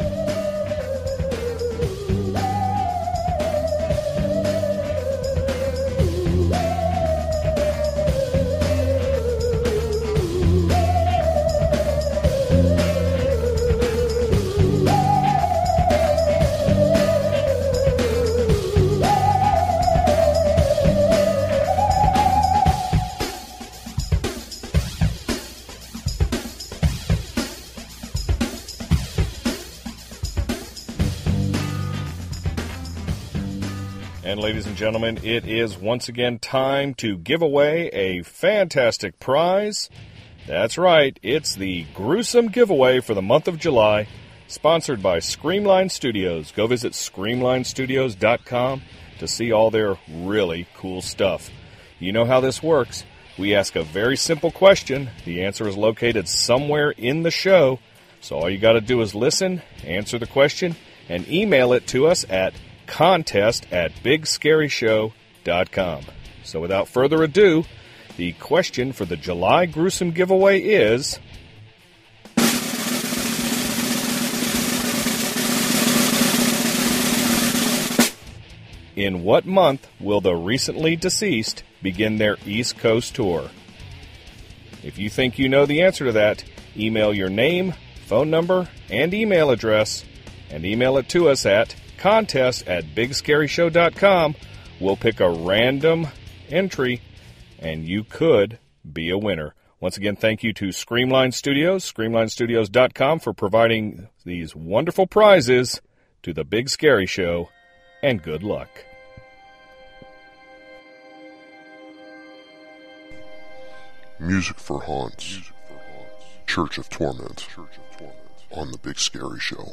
And ladies and gentlemen, it is once again time to give away a fantastic prize. That's right, it's the gruesome giveaway for the month of July, sponsored by Screamline Studios. Go visit screamline studios dot com to see all their really cool stuff. You know how this works. We ask a very simple question. The answer is located somewhere in the show. So all you got to do is listen, answer the question, and email it to us at contest at big scary show dot com. So without further ado, the question for the July gruesome giveaway is: in what month will the recently deceased begin their East Coast tour? If you think you know the answer to that, email your name, phone number, and email address, and email it to us at contest at big scary show dot com. We'll pick a random entry, and you could be a winner. Once again, thank you to Screamline Studios, screamline studios dot com, for providing these wonderful prizes to the Big Scary Show, and good luck. Music for Haunts. Church of Torment. On the Big Scary Show.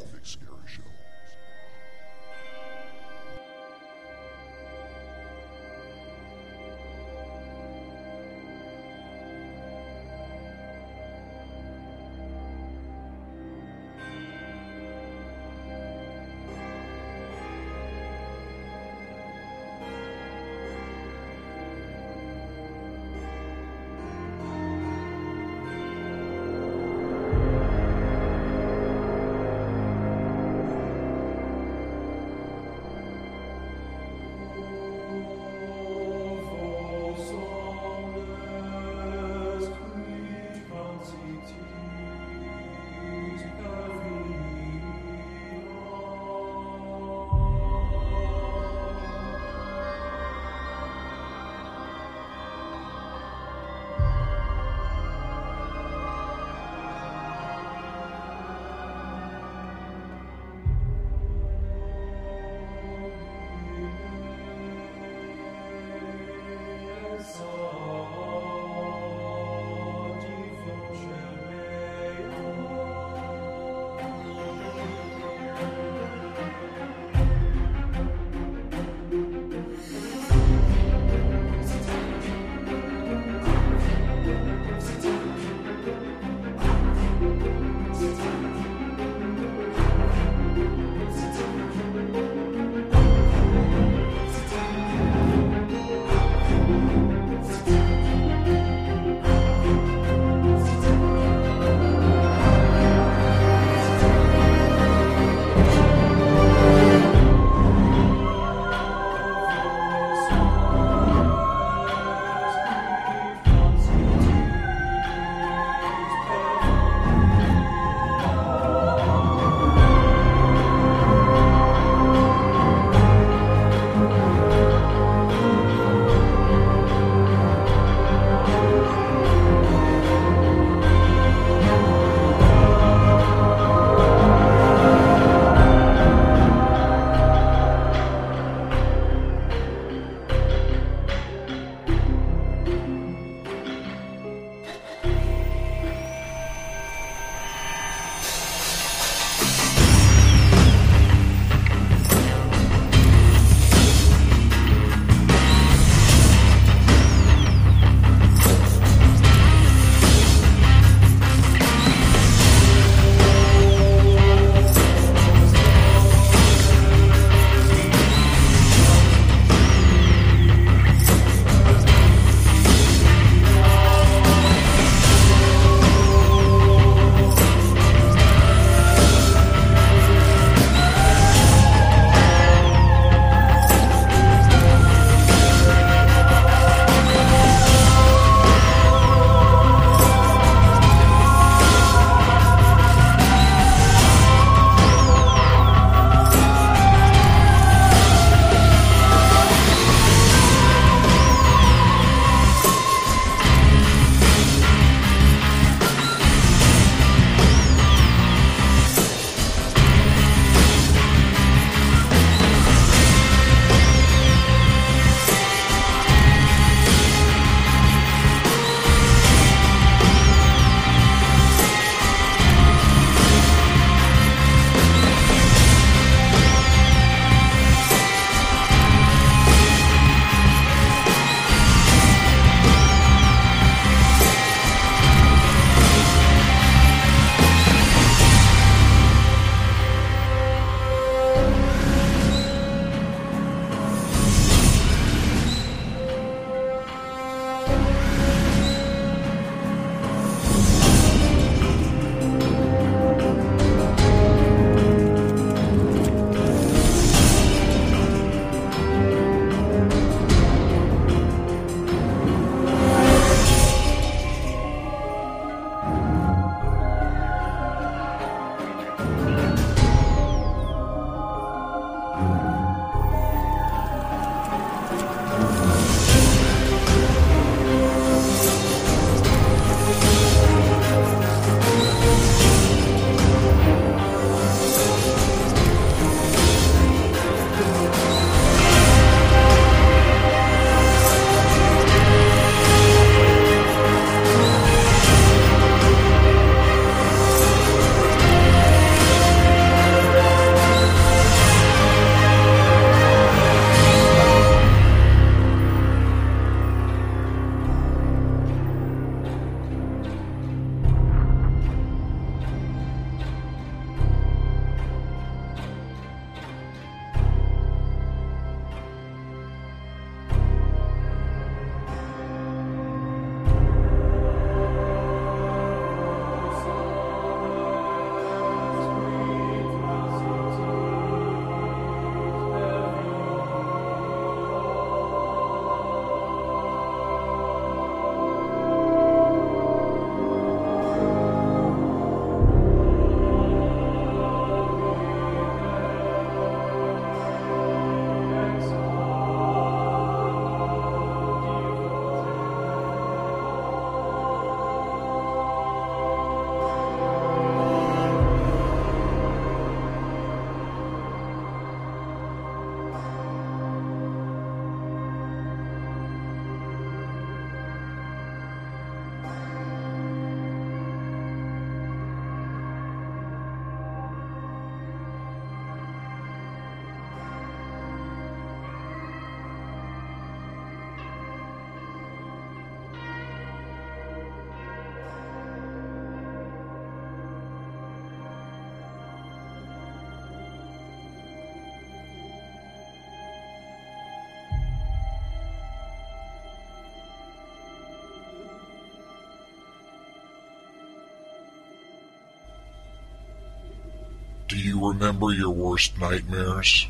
Do you remember your worst nightmares?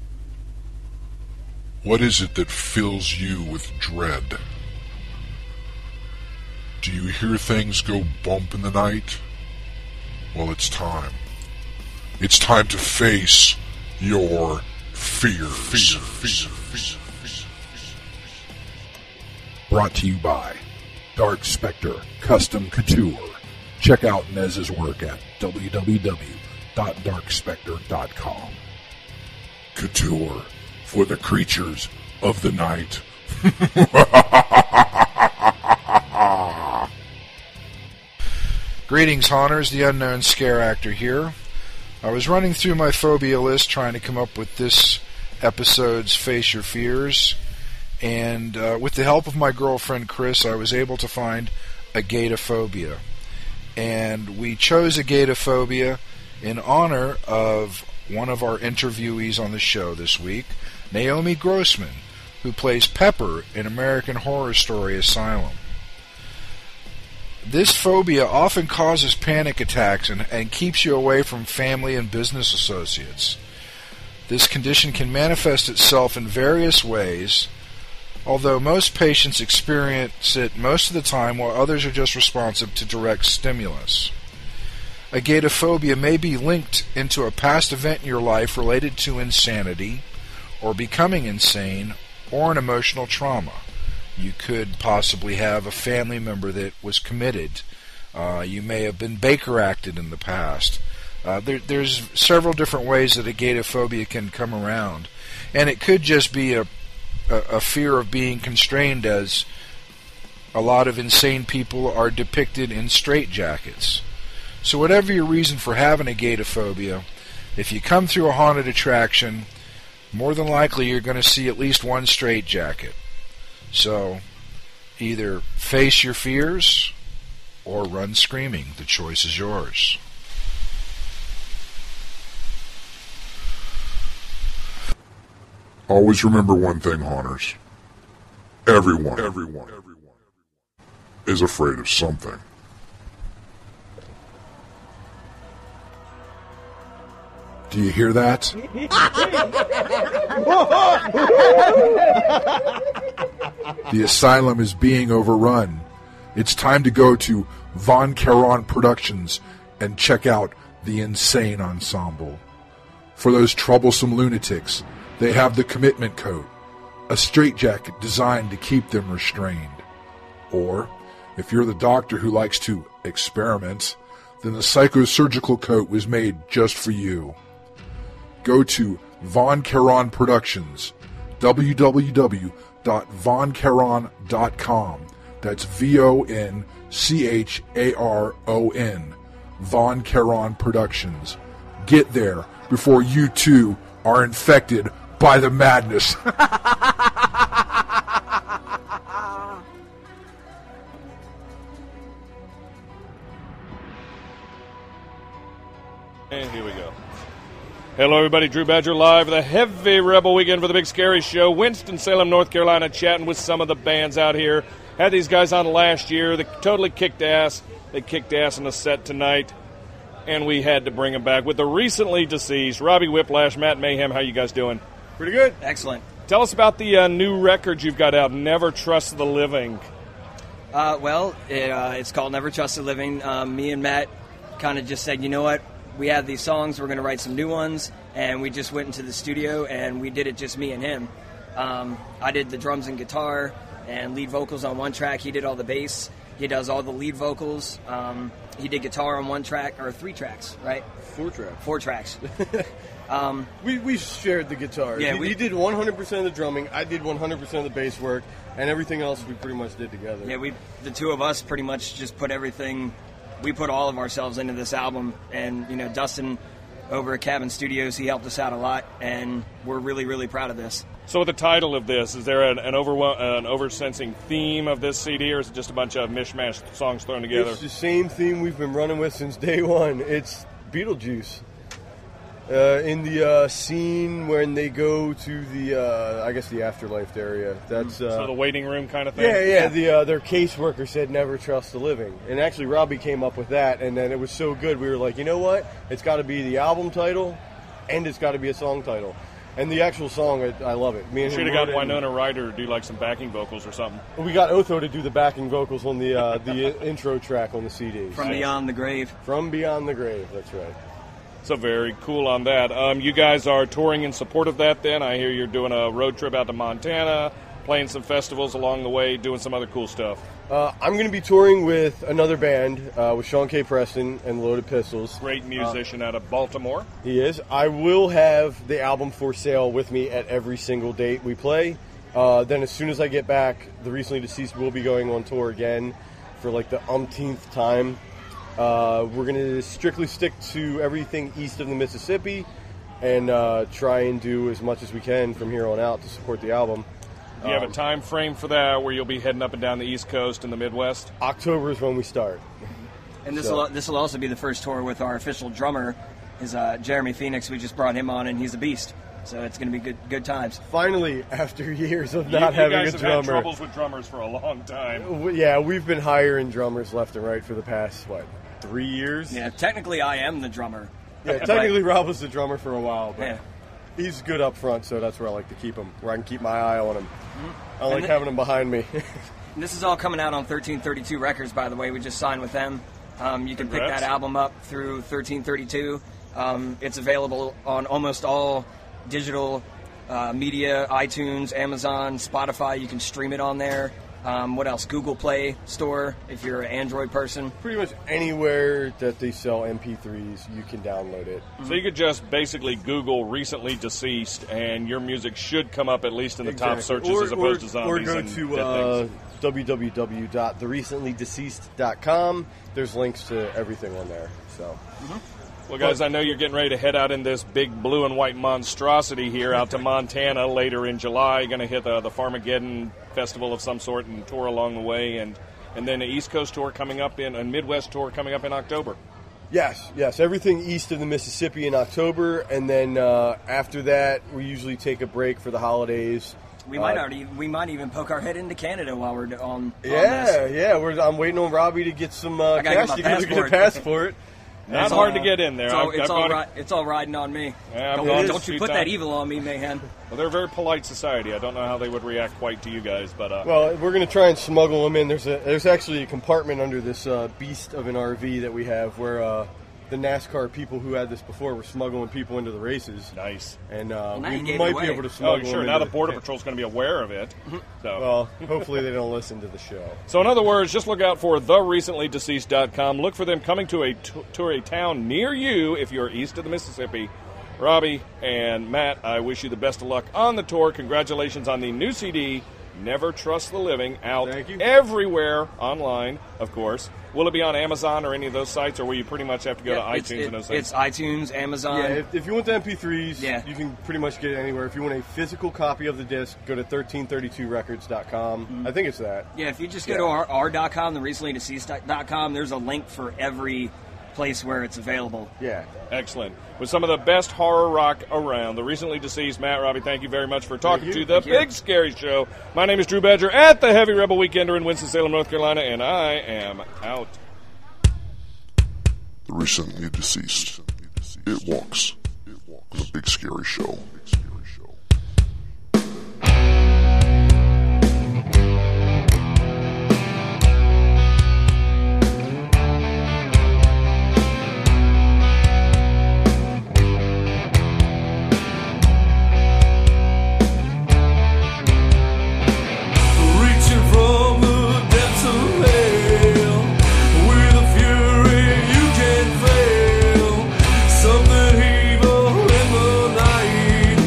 What is it that fills you with dread? Do you hear things go bump in the night? Well, it's time. It's time to face your fears. Fear, fear, fear, fear. Brought to you by Dark Spectre Custom Couture. Check out Nez's work at w w w dot dark spectre dot com. Couture for the creatures of the night. Greetings, Haunters. The Unknown Scare Actor here. I was running through my phobia list trying to come up with this episode's Face Your Fears, and uh, with the help of my girlfriend Chris, I was able to find agatophobia. And we chose agatophobia in honor of one of our interviewees on the show this week, Naomi Grossman, who plays Pepper in American Horror Story Asylum. This phobia often causes panic attacks and, and keeps you away from family and business associates. This condition can manifest itself in various ways, although most patients experience it most of the time while others are just responsive to direct stimulus. Agatophobia may be linked into a past event in your life related to insanity, or becoming insane, or an emotional trauma. You could possibly have a family member that was committed. Uh, you may have been Baker acted in the past. Uh, there, there's several different ways that agatophobia can come around. And it could just be a, a, a fear of being constrained, as a lot of insane people are depicted in straitjackets. So whatever your reason for having agatophobia, if you come through a haunted attraction, more than likely you're going to see at least one straitjacket. So, either face your fears or run screaming. The choice is yours. Always remember one thing, Haunters. Everyone, everyone, everyone is afraid of something. Do you hear that? The asylum is being overrun. It's time to go to Von Caron Productions and check out the Insane Ensemble. For those troublesome lunatics, they have the commitment coat, a straitjacket designed to keep them restrained. Or, if you're the doctor who likes to experiment, then the psychosurgical coat was made just for you. Go to Von Caron Productions, w w w dot von caron dot com. That's V O N C H A R O N. Von Caron Productions. Get there before you too are infected by the madness. And here we go. Hello, everybody. Drew Badger live for the Heavy Rebel Weekend for the Big Scary Show. Winston-Salem, North Carolina, chatting with some of the bands out here. Had these guys on last year. They totally kicked ass. They kicked ass in the set tonight, and we had to bring them back with the recently deceased Robbie Whiplash, Matt Mayhem. How you guys doing? Pretty good. Excellent. Tell us about the uh, new record you've got out, Never Trust the Living. Uh, well, it, uh, it's called Never Trust the Living. Um, me and Matt kind of just said, you know what? We have these songs, we're going to write some new ones, and we just went into the studio, and we did it just me and him. Um, I did the drums and guitar and lead vocals on one track. He did all the bass. He does all the lead vocals. Um, he did guitar on one track, or three tracks, right? Four tracks. Four tracks. um, we we shared the guitar. Yeah, he, we he did one hundred percent of the drumming. I did one hundred percent of the bass work, and everything else we pretty much did together. Yeah, we the two of us pretty much just put everything. We put all of ourselves into this album, and you know, Dustin over at Cabin Studios, he helped us out a lot, and we're really, really proud of this. So, with the title of this, is there an an, over, an oversensing theme of this C D, or is it just a bunch of mishmash songs thrown together? It's the same theme we've been running with since day one. It's Beetlejuice. Uh, in the uh, scene when they go to the, uh, I guess the afterlife area. That's uh, so the waiting room kind of thing. Yeah, yeah. The uh, their caseworker said never trust the living, and actually Robbie came up with that, and then it was so good we were like, you know what? It's got to be the album title, and it's got to be a song title, and the actual song, I, I love it. Me and Should him have got wrote it, and Winona Ryder to do like some backing vocals or something. We got Otho to do the backing vocals on the uh, the intro track on the C D. From Beyond the Grave. From Beyond the Grave. That's right. So very cool on that. Um, you guys are touring in support of that then? I hear you're doing a road trip out to Montana, playing some festivals along the way, doing some other cool stuff. Uh, I'm going to be touring with another band, uh, with Sean K. Preston and Loaded Pistols. Great musician uh, out of Baltimore. He is. I will have the album for sale with me at every single date we play. Uh, then as soon as I get back, the Recently Deceased will be going on tour again for like the umpteenth time. Uh, we're going to strictly stick to everything east of the Mississippi and uh, try and do as much as we can from here on out to support the album. Do you have um, a time frame for that where you'll be heading up and down the East Coast and the Midwest? October is when we start. And this So- will this will also be the first tour with our official drummer, is uh, Jeremy Phoenix. We just brought him on, and he's a beast. So it's going to be good good times. Finally, after years of You, not you having guys a have drummer. had troubles with drummers for a long time. W- Yeah, we've been hiring drummers left and right for the past, what, three years? Yeah, technically I am the drummer. Yeah, technically Rob was the drummer for a while, but Yeah. he's good up front, so that's where I like to keep him, where I can keep my eye on him. I And like the- having him behind me. And this is all coming out on thirteen thirty-two Records, by the way. We just signed with them. Um, you can Congrats. pick that album up through thirteen thirty-two. Um, it's available on almost all digital uh, media, iTunes, Amazon, Spotify. You can stream it on there. Um, what else? Google Play Store, if you're an Android person. Pretty much anywhere that they sell M P threes, you can download it. So you could just basically Google recently deceased, and your music should come up at least in the top Exactly. searches Or- as opposed or- to zombies Or go and to dead uh, things. w w w dot the recently deceased dot com. There's links to everything on there. So. Well, guys, I know you're getting ready to head out in this big blue and white monstrosity here out to Montana later in July. You're going to hit the, the Farmageddon Festival of some sort and tour along the way, and and then an East Coast tour coming up in a Midwest tour coming up in October. Yes, yes. Everything east of the Mississippi in October, and then uh, after that, we usually take a break for the holidays. We might Uh, already, we might even poke our head into Canada while we're on. on Yeah, this. yeah. We're, I'm waiting on Robbie to get some uh, I gotta get cash my to get a passport. passport. Not It's hard all- to get in there. It's all, I've- it's I've all, gone- ri- it's all riding on me. Yeah, I've don't gone a don't few you put that times. evil on me, Mayhem. Well, they're a very polite society. I don't know how they would react quite to you guys, but uh, Well, we're going to try and smuggle them in. There's a there's actually a compartment under this uh, beast of an R V that we have where uh, the NASCAR people who had this before were smuggling people into the races. Nice. And uh, Well, now you we gave it might away. be able to oh, smuggle sure. them Now into the Border Patrol's going to be aware of it. So. Well, hopefully they don't listen to the show. So in other words, just look out for the recently deceased dot com. Look for them coming to a t- to a town near you if you're east of the Mississippi. Robbie and Matt, I wish you the best of luck on the tour. Congratulations on the new C D, Never Trust the Living, out Thank you. everywhere online, of course. Will it be on Amazon or any of those sites, or will you pretty much have to go Yeah, to it's, iTunes it- and those things? it's iTunes, Amazon. Yeah, if, if you want the M P threes, Yeah. you can pretty much get it anywhere. If you want a physical copy of the disc, go to thirteen thirty-two records dot com. I think it's that. Yeah, if you just go Yeah. to our, our dot com, the recently deceased dot com, there's a link for every place where it's available. Yeah. Excellent. With some of the best horror rock around. The recently deceased Matt, Robbie, thank you very much for talking Thank to you. the Thank you. Big Scary Show. My name is Drew Badger at the Heavy Rebel Weekender in Winston-Salem, North Carolina, and I am out. The recently deceased. It walks. The Big Scary Show. Reaching from the depths of hell, with a fury you can't fail. Something evil in the night.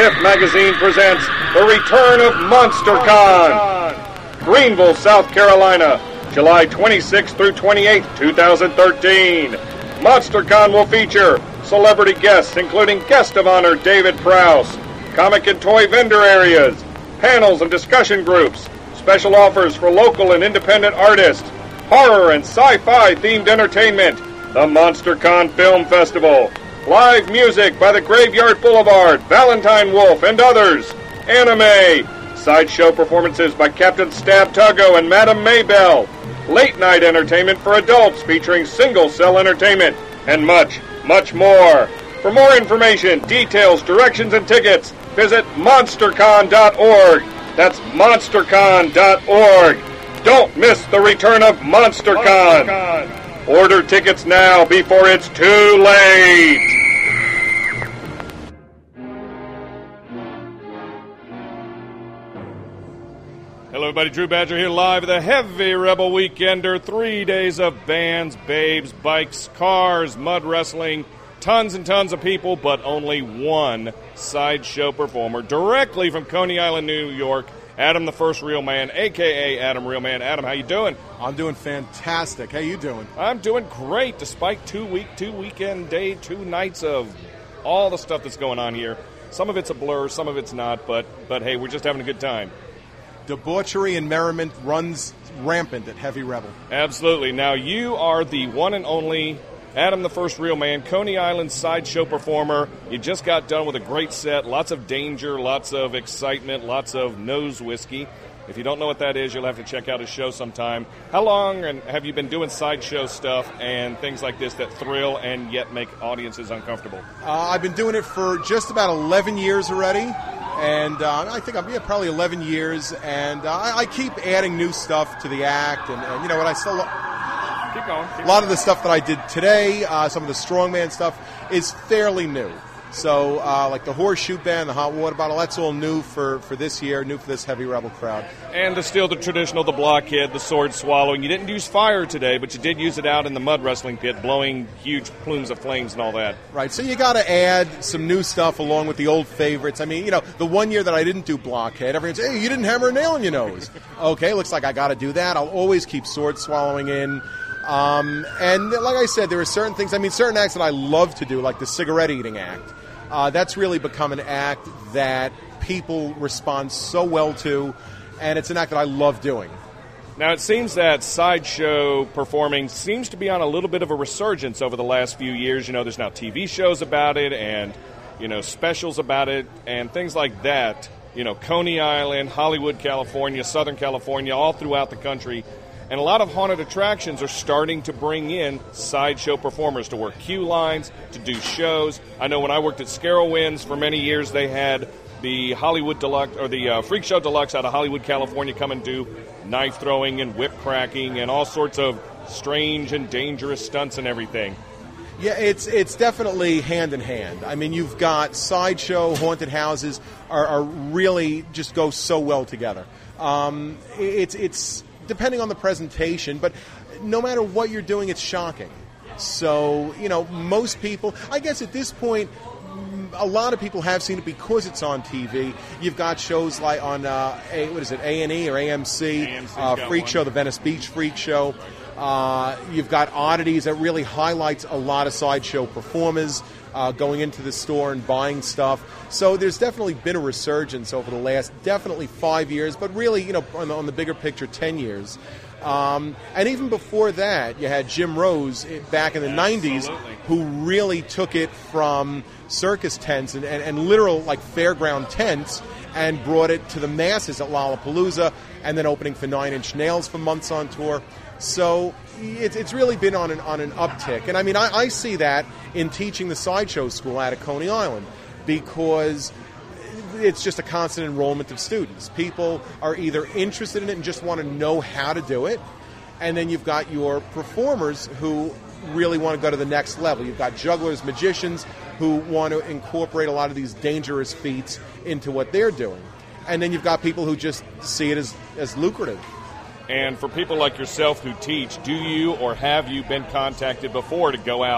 Stiff Magazine presents the return of MonsterCon. Greenville, South Carolina, July twenty-sixth through twenty-eighth, twenty thirteen. MonsterCon will feature celebrity guests, including guest of honor David Prowse, comic and toy vendor areas, panels and discussion groups, special offers for local and independent artists, horror and sci-fi themed entertainment, the MonsterCon Film Festival, live music by the Graveyard Boulevard, Valentine Wolf, and others, anime, sideshow performances by Captain Stab Tuggo and Madame Maybell, late night entertainment for adults featuring single cell entertainment, and much, much more. For more information, details, directions, and tickets, visit monstercon dot org. That's monstercon dot org. Don't miss the return of MonsterCon. MonsterCon. Order tickets now before it's too late. Hello, everybody. Drew Badger here live at the Heavy Rebel Weekender. Three days of bands, babes, bikes, cars, mud wrestling, tons and tons of people, but only one sideshow performer directly from Coney Island, New York. Adam, the First Real Man, a k a. Adam Real Man. Adam, how you doing? I'm doing fantastic. How you doing? I'm doing great, despite two week, two weekend day, two nights of all the stuff that's going on here. Some of it's a blur, some of it's not, but but hey, we're just having a good time. Debauchery and merriment runs rampant at Heavy Rebel. Absolutely. Now, you are the one and only Adam, the First Real Man, Coney Island sideshow performer. You just got done with a great set, lots of danger, lots of excitement, lots of nose whiskey. If you don't know what that is, you'll have to check out his show sometime. How long and have you been doing sideshow stuff and things like this that thrill and yet make audiences uncomfortable? Uh, I've been doing it for just about eleven years already. And uh, I think I'm yeah, probably eleven years, and uh, I, I keep adding new stuff to the act, and, and you know what, I still... Keep going. Keep a lot of the stuff that I did today, uh, some of the strongman stuff, is fairly new. So, uh, like the horseshoe band, the hot water bottle, that's all new for, for this year, new for this Heavy Rebel crowd. And the still the traditional, the blockhead, the sword swallowing. You didn't use fire today, but you did use it out in the mud wrestling pit, blowing huge plumes of flames and all that. Right, so you got to add some new stuff along with the old favorites. I mean, you know, the one year that I didn't do blockhead, everyone says, hey, you didn't hammer a nail in your nose. Okay, looks like I got to do that. I'll always keep sword swallowing in. Um, and like I said, there are certain things, I mean, certain acts that I love to do, like the cigarette eating act. Uh, that's really become an act that people respond so well to, and it's an act that I love doing. Now, it seems that sideshow performing seems to be on a little bit of a resurgence over the last few years. You know, there's now T V shows about it and, you know, specials about it and things like that. You know, Coney Island, Hollywood, California, Southern California, all throughout the country. And a lot of haunted attractions are starting to bring in sideshow performers to work queue lines, to do shows. I know when I worked at Scarowinds for many years, they had the Hollywood Deluxe, or the uh, Freak Show Deluxe out of Hollywood, California, come and do knife throwing and whip cracking and all sorts of strange and dangerous stunts and everything. Yeah, it's it's definitely hand in hand. I mean, you've got sideshow, haunted houses are, are really just go so well together. Um, it's it's... depending on the presentation, but no matter what you're doing, it's shocking. So, you know, most people, I guess at this point, a lot of people have seen it because it's on T V. You've got shows like on, uh, a, what is it, A and E or A M C, uh, Freak Show, the Venice Beach Freak Show. Uh, you've got Oddities that really highlights a lot of sideshow performers uh, going into the store and buying stuff. So there's definitely been a resurgence over the last definitely five years, but really, you know, on the, on the bigger picture, ten years. Um, and even before that, you had Jim Rose back in the nineties, who really took it from circus tents and, and, and literal like fairground tents and brought it to the masses at Lollapalooza, and then opening for Nine Inch Nails for months on tour. So it's it's really been on an on an uptick, and I mean I, I see that in teaching the sideshow school out at Coney Island, because it's just a constant enrollment of students. People are either interested in it and just want to know how to do it, and then you've got your performers who really want to go to the next level. You've got jugglers, magicians who want to incorporate a lot of these dangerous feats into what they're doing, and then you've got people who just see it as as lucrative. And for people like yourself who teach, do you or have you been contacted before to go out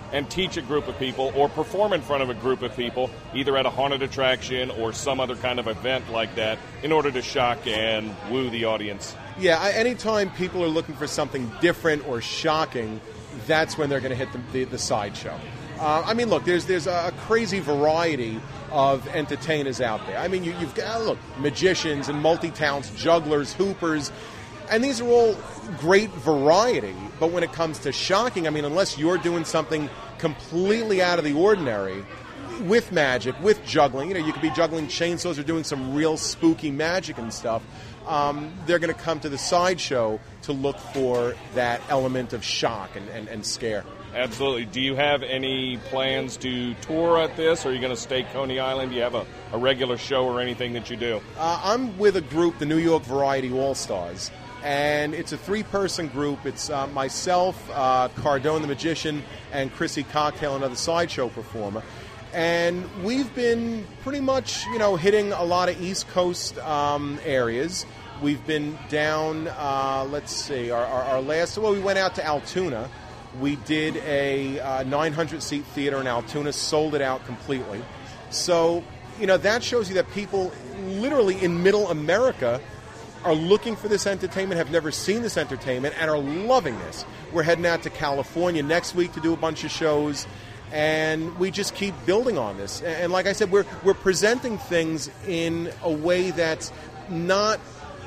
and teach a group of people or perform in front of a group of people, either at a haunted attraction or some other kind of event like that, in order to shock and woo the audience? Yeah, I- anytime people are looking for something different or shocking, that's when they're going to hit the, the, the sideshow. Uh, I mean, look, there's there's a crazy variety of entertainers out there. I mean, you, you've got, look, magicians and multi-talents, jugglers, hoopers, and these are all great variety. But when it comes to shocking, I mean, unless you're doing something completely out of the ordinary, with magic, with juggling, you know, you could be juggling chainsaws or doing some real spooky magic and stuff, um, they're going to come to the sideshow to look for that element of shock and, and, and scare. Absolutely. Do you have any plans to tour at this, or are you going to stay Coney Island? Do you have a, a regular show or anything that you do? Uh, I'm with a group, the New York Variety All-Stars, and it's a three-person group. It's uh, myself, uh, Cardone the Magician, and Chrissy Cocktail, another sideshow performer. And we've been pretty much, you know, hitting a lot of East Coast um, areas. We've been down, uh, let's see, our, our, our last, well, we went out to Altoona. We did a uh, nine hundred seat theater in Altoona, sold it out completely. So, you know, that shows you that people literally in middle America are looking for this entertainment, have never seen this entertainment, and are loving this. We're heading out to California next week to do a bunch of shows, and we just keep building on this. And like I said, we're we're presenting things in a way that's not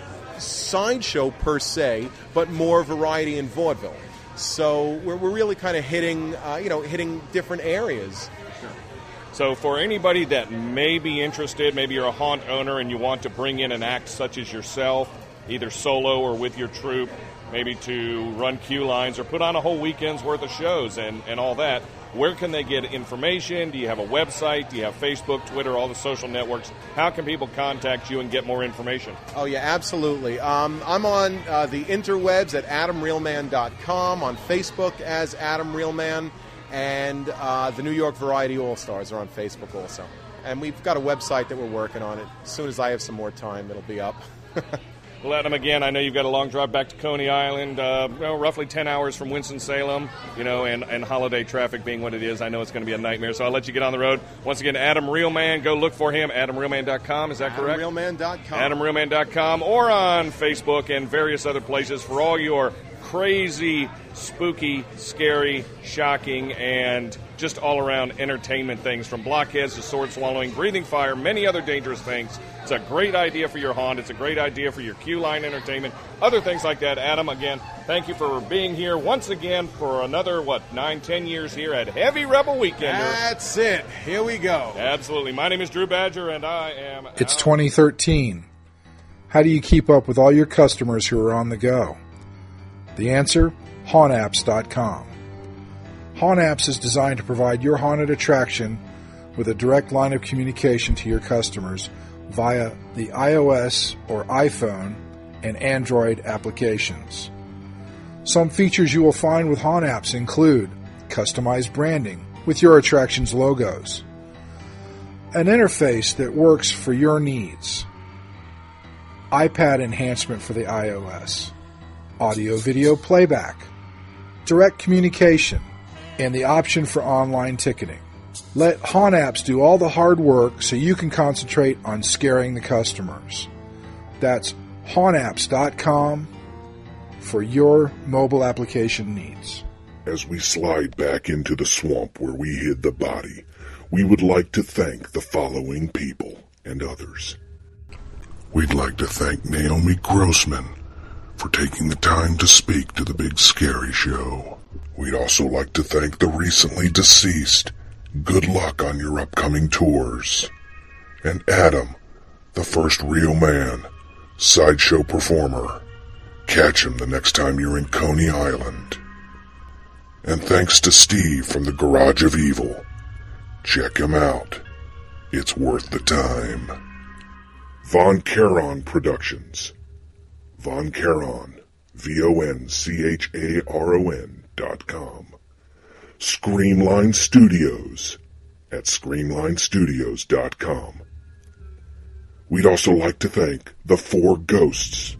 sideshow per se, but more variety and vaudeville. So we're we're really kind of hitting, uh, you know, hitting different areas. So for anybody that may be interested, maybe you're a haunt owner and you want to bring in an act such as yourself, either solo or with your troupe, maybe to run queue lines or put on a whole weekend's worth of shows and, and all that, where can they get information? Do you have a website? Do you have Facebook, Twitter, all the social networks? How can people contact you and get more information? Oh, yeah, absolutely. Um, I'm on uh, the interwebs at adam real man dot com, on Facebook as Adam Realman, and uh, the New York Variety All-Stars are on Facebook also. And we've got a website that we're working on. It. As soon as I have some more time, it'll be up. Well, Adam, again, I know you've got a long drive back to Coney Island, uh, you know, roughly ten hours from Winston-Salem, you know, and, and holiday traffic being what it is. I know it's going to be a nightmare, so I'll let you get on the road. Once again, Adam Realman, go look for him, adam real man dot com, is that correct? adam real man dot com. adam real man dot com, or on Facebook and various other places for all your crazy, spooky, scary, shocking, and just all-around entertainment things, from blockheads to sword-swallowing, breathing fire, many other dangerous things. It's a great idea for your haunt. It's a great idea for your queue line entertainment, other things like that. Adam, again, thank you for being here once again for another, what, nine, ten years here at Heavy Rebel Weekender. That's it. Here we go. Absolutely. My name is Drew Badger, and I am... It's twenty thirteen. How do you keep up with all your customers who are on the go? The answer? haunt apps dot com. HauntApps is designed to provide your haunted attraction with a direct line of communication to your customers via the iOS or iPhone and Android applications. Some features you will find with HauntApps include customized branding with your attraction's logos, an interface that works for your needs, iPad enhancement for the iOS, audio-video playback, direct communication, and the option for online ticketing. Let HauntApps do all the hard work so you can concentrate on scaring the customers. That's haunt apps dot com for your mobile application needs. As we slide back into the swamp where we hid the body, we would like to thank the following people and others. We'd like to thank Naomi Grossman for taking the time to speak to the Big Scary Show. We'd also like to thank the recently deceased. Good luck on your upcoming tours. And Adam, the first real man, sideshow performer. Catch him the next time you're in Coney Island. And thanks to Steve from the Garage of Evil. Check him out. It's worth the time. Von Charon Productions. Von Charon, V O N C H A R O N dot com. Screamline Studios at screamline studios dot com. We'd also like to thank the Four Ghosts.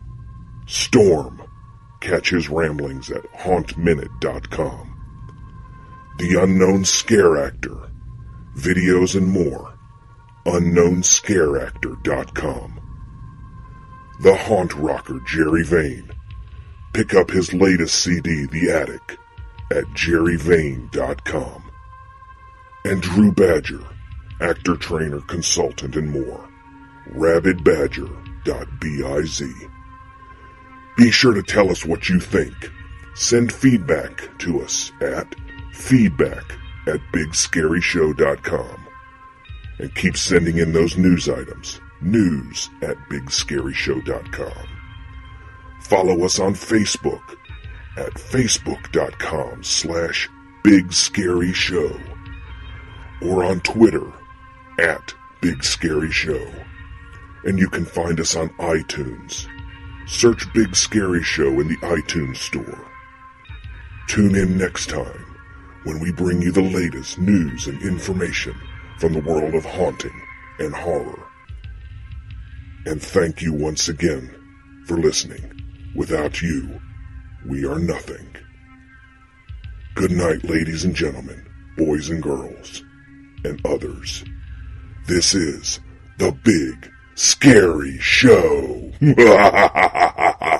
Storm, catch his ramblings at haunt minute dot com. The Unknown Scare Actor. Videos and more. unknown scare actor dot com. The Haunt Rocker Jerry Vane. Pick up his latest C D, The Attic, at jerry vane dot com. And Drew Badger, actor, trainer, consultant, and more. rabid badger dot biz. Be sure to tell us what you think. Send feedback to us at feedback at big scary show dot com. And keep sending in those news items. News at big scary show dot com. Follow us on Facebook at facebook dot com slash big scary show. Or on Twitter at Big Scary Show. And you can find us on iTunes. Search Big Scary Show in the iTunes store. Tune in next time when we bring you the latest news and information from the world of haunting and horror. And thank you once again for listening. Without you, we are nothing. Good night, ladies and gentlemen, boys and girls, and others. This is the Big Scary Show.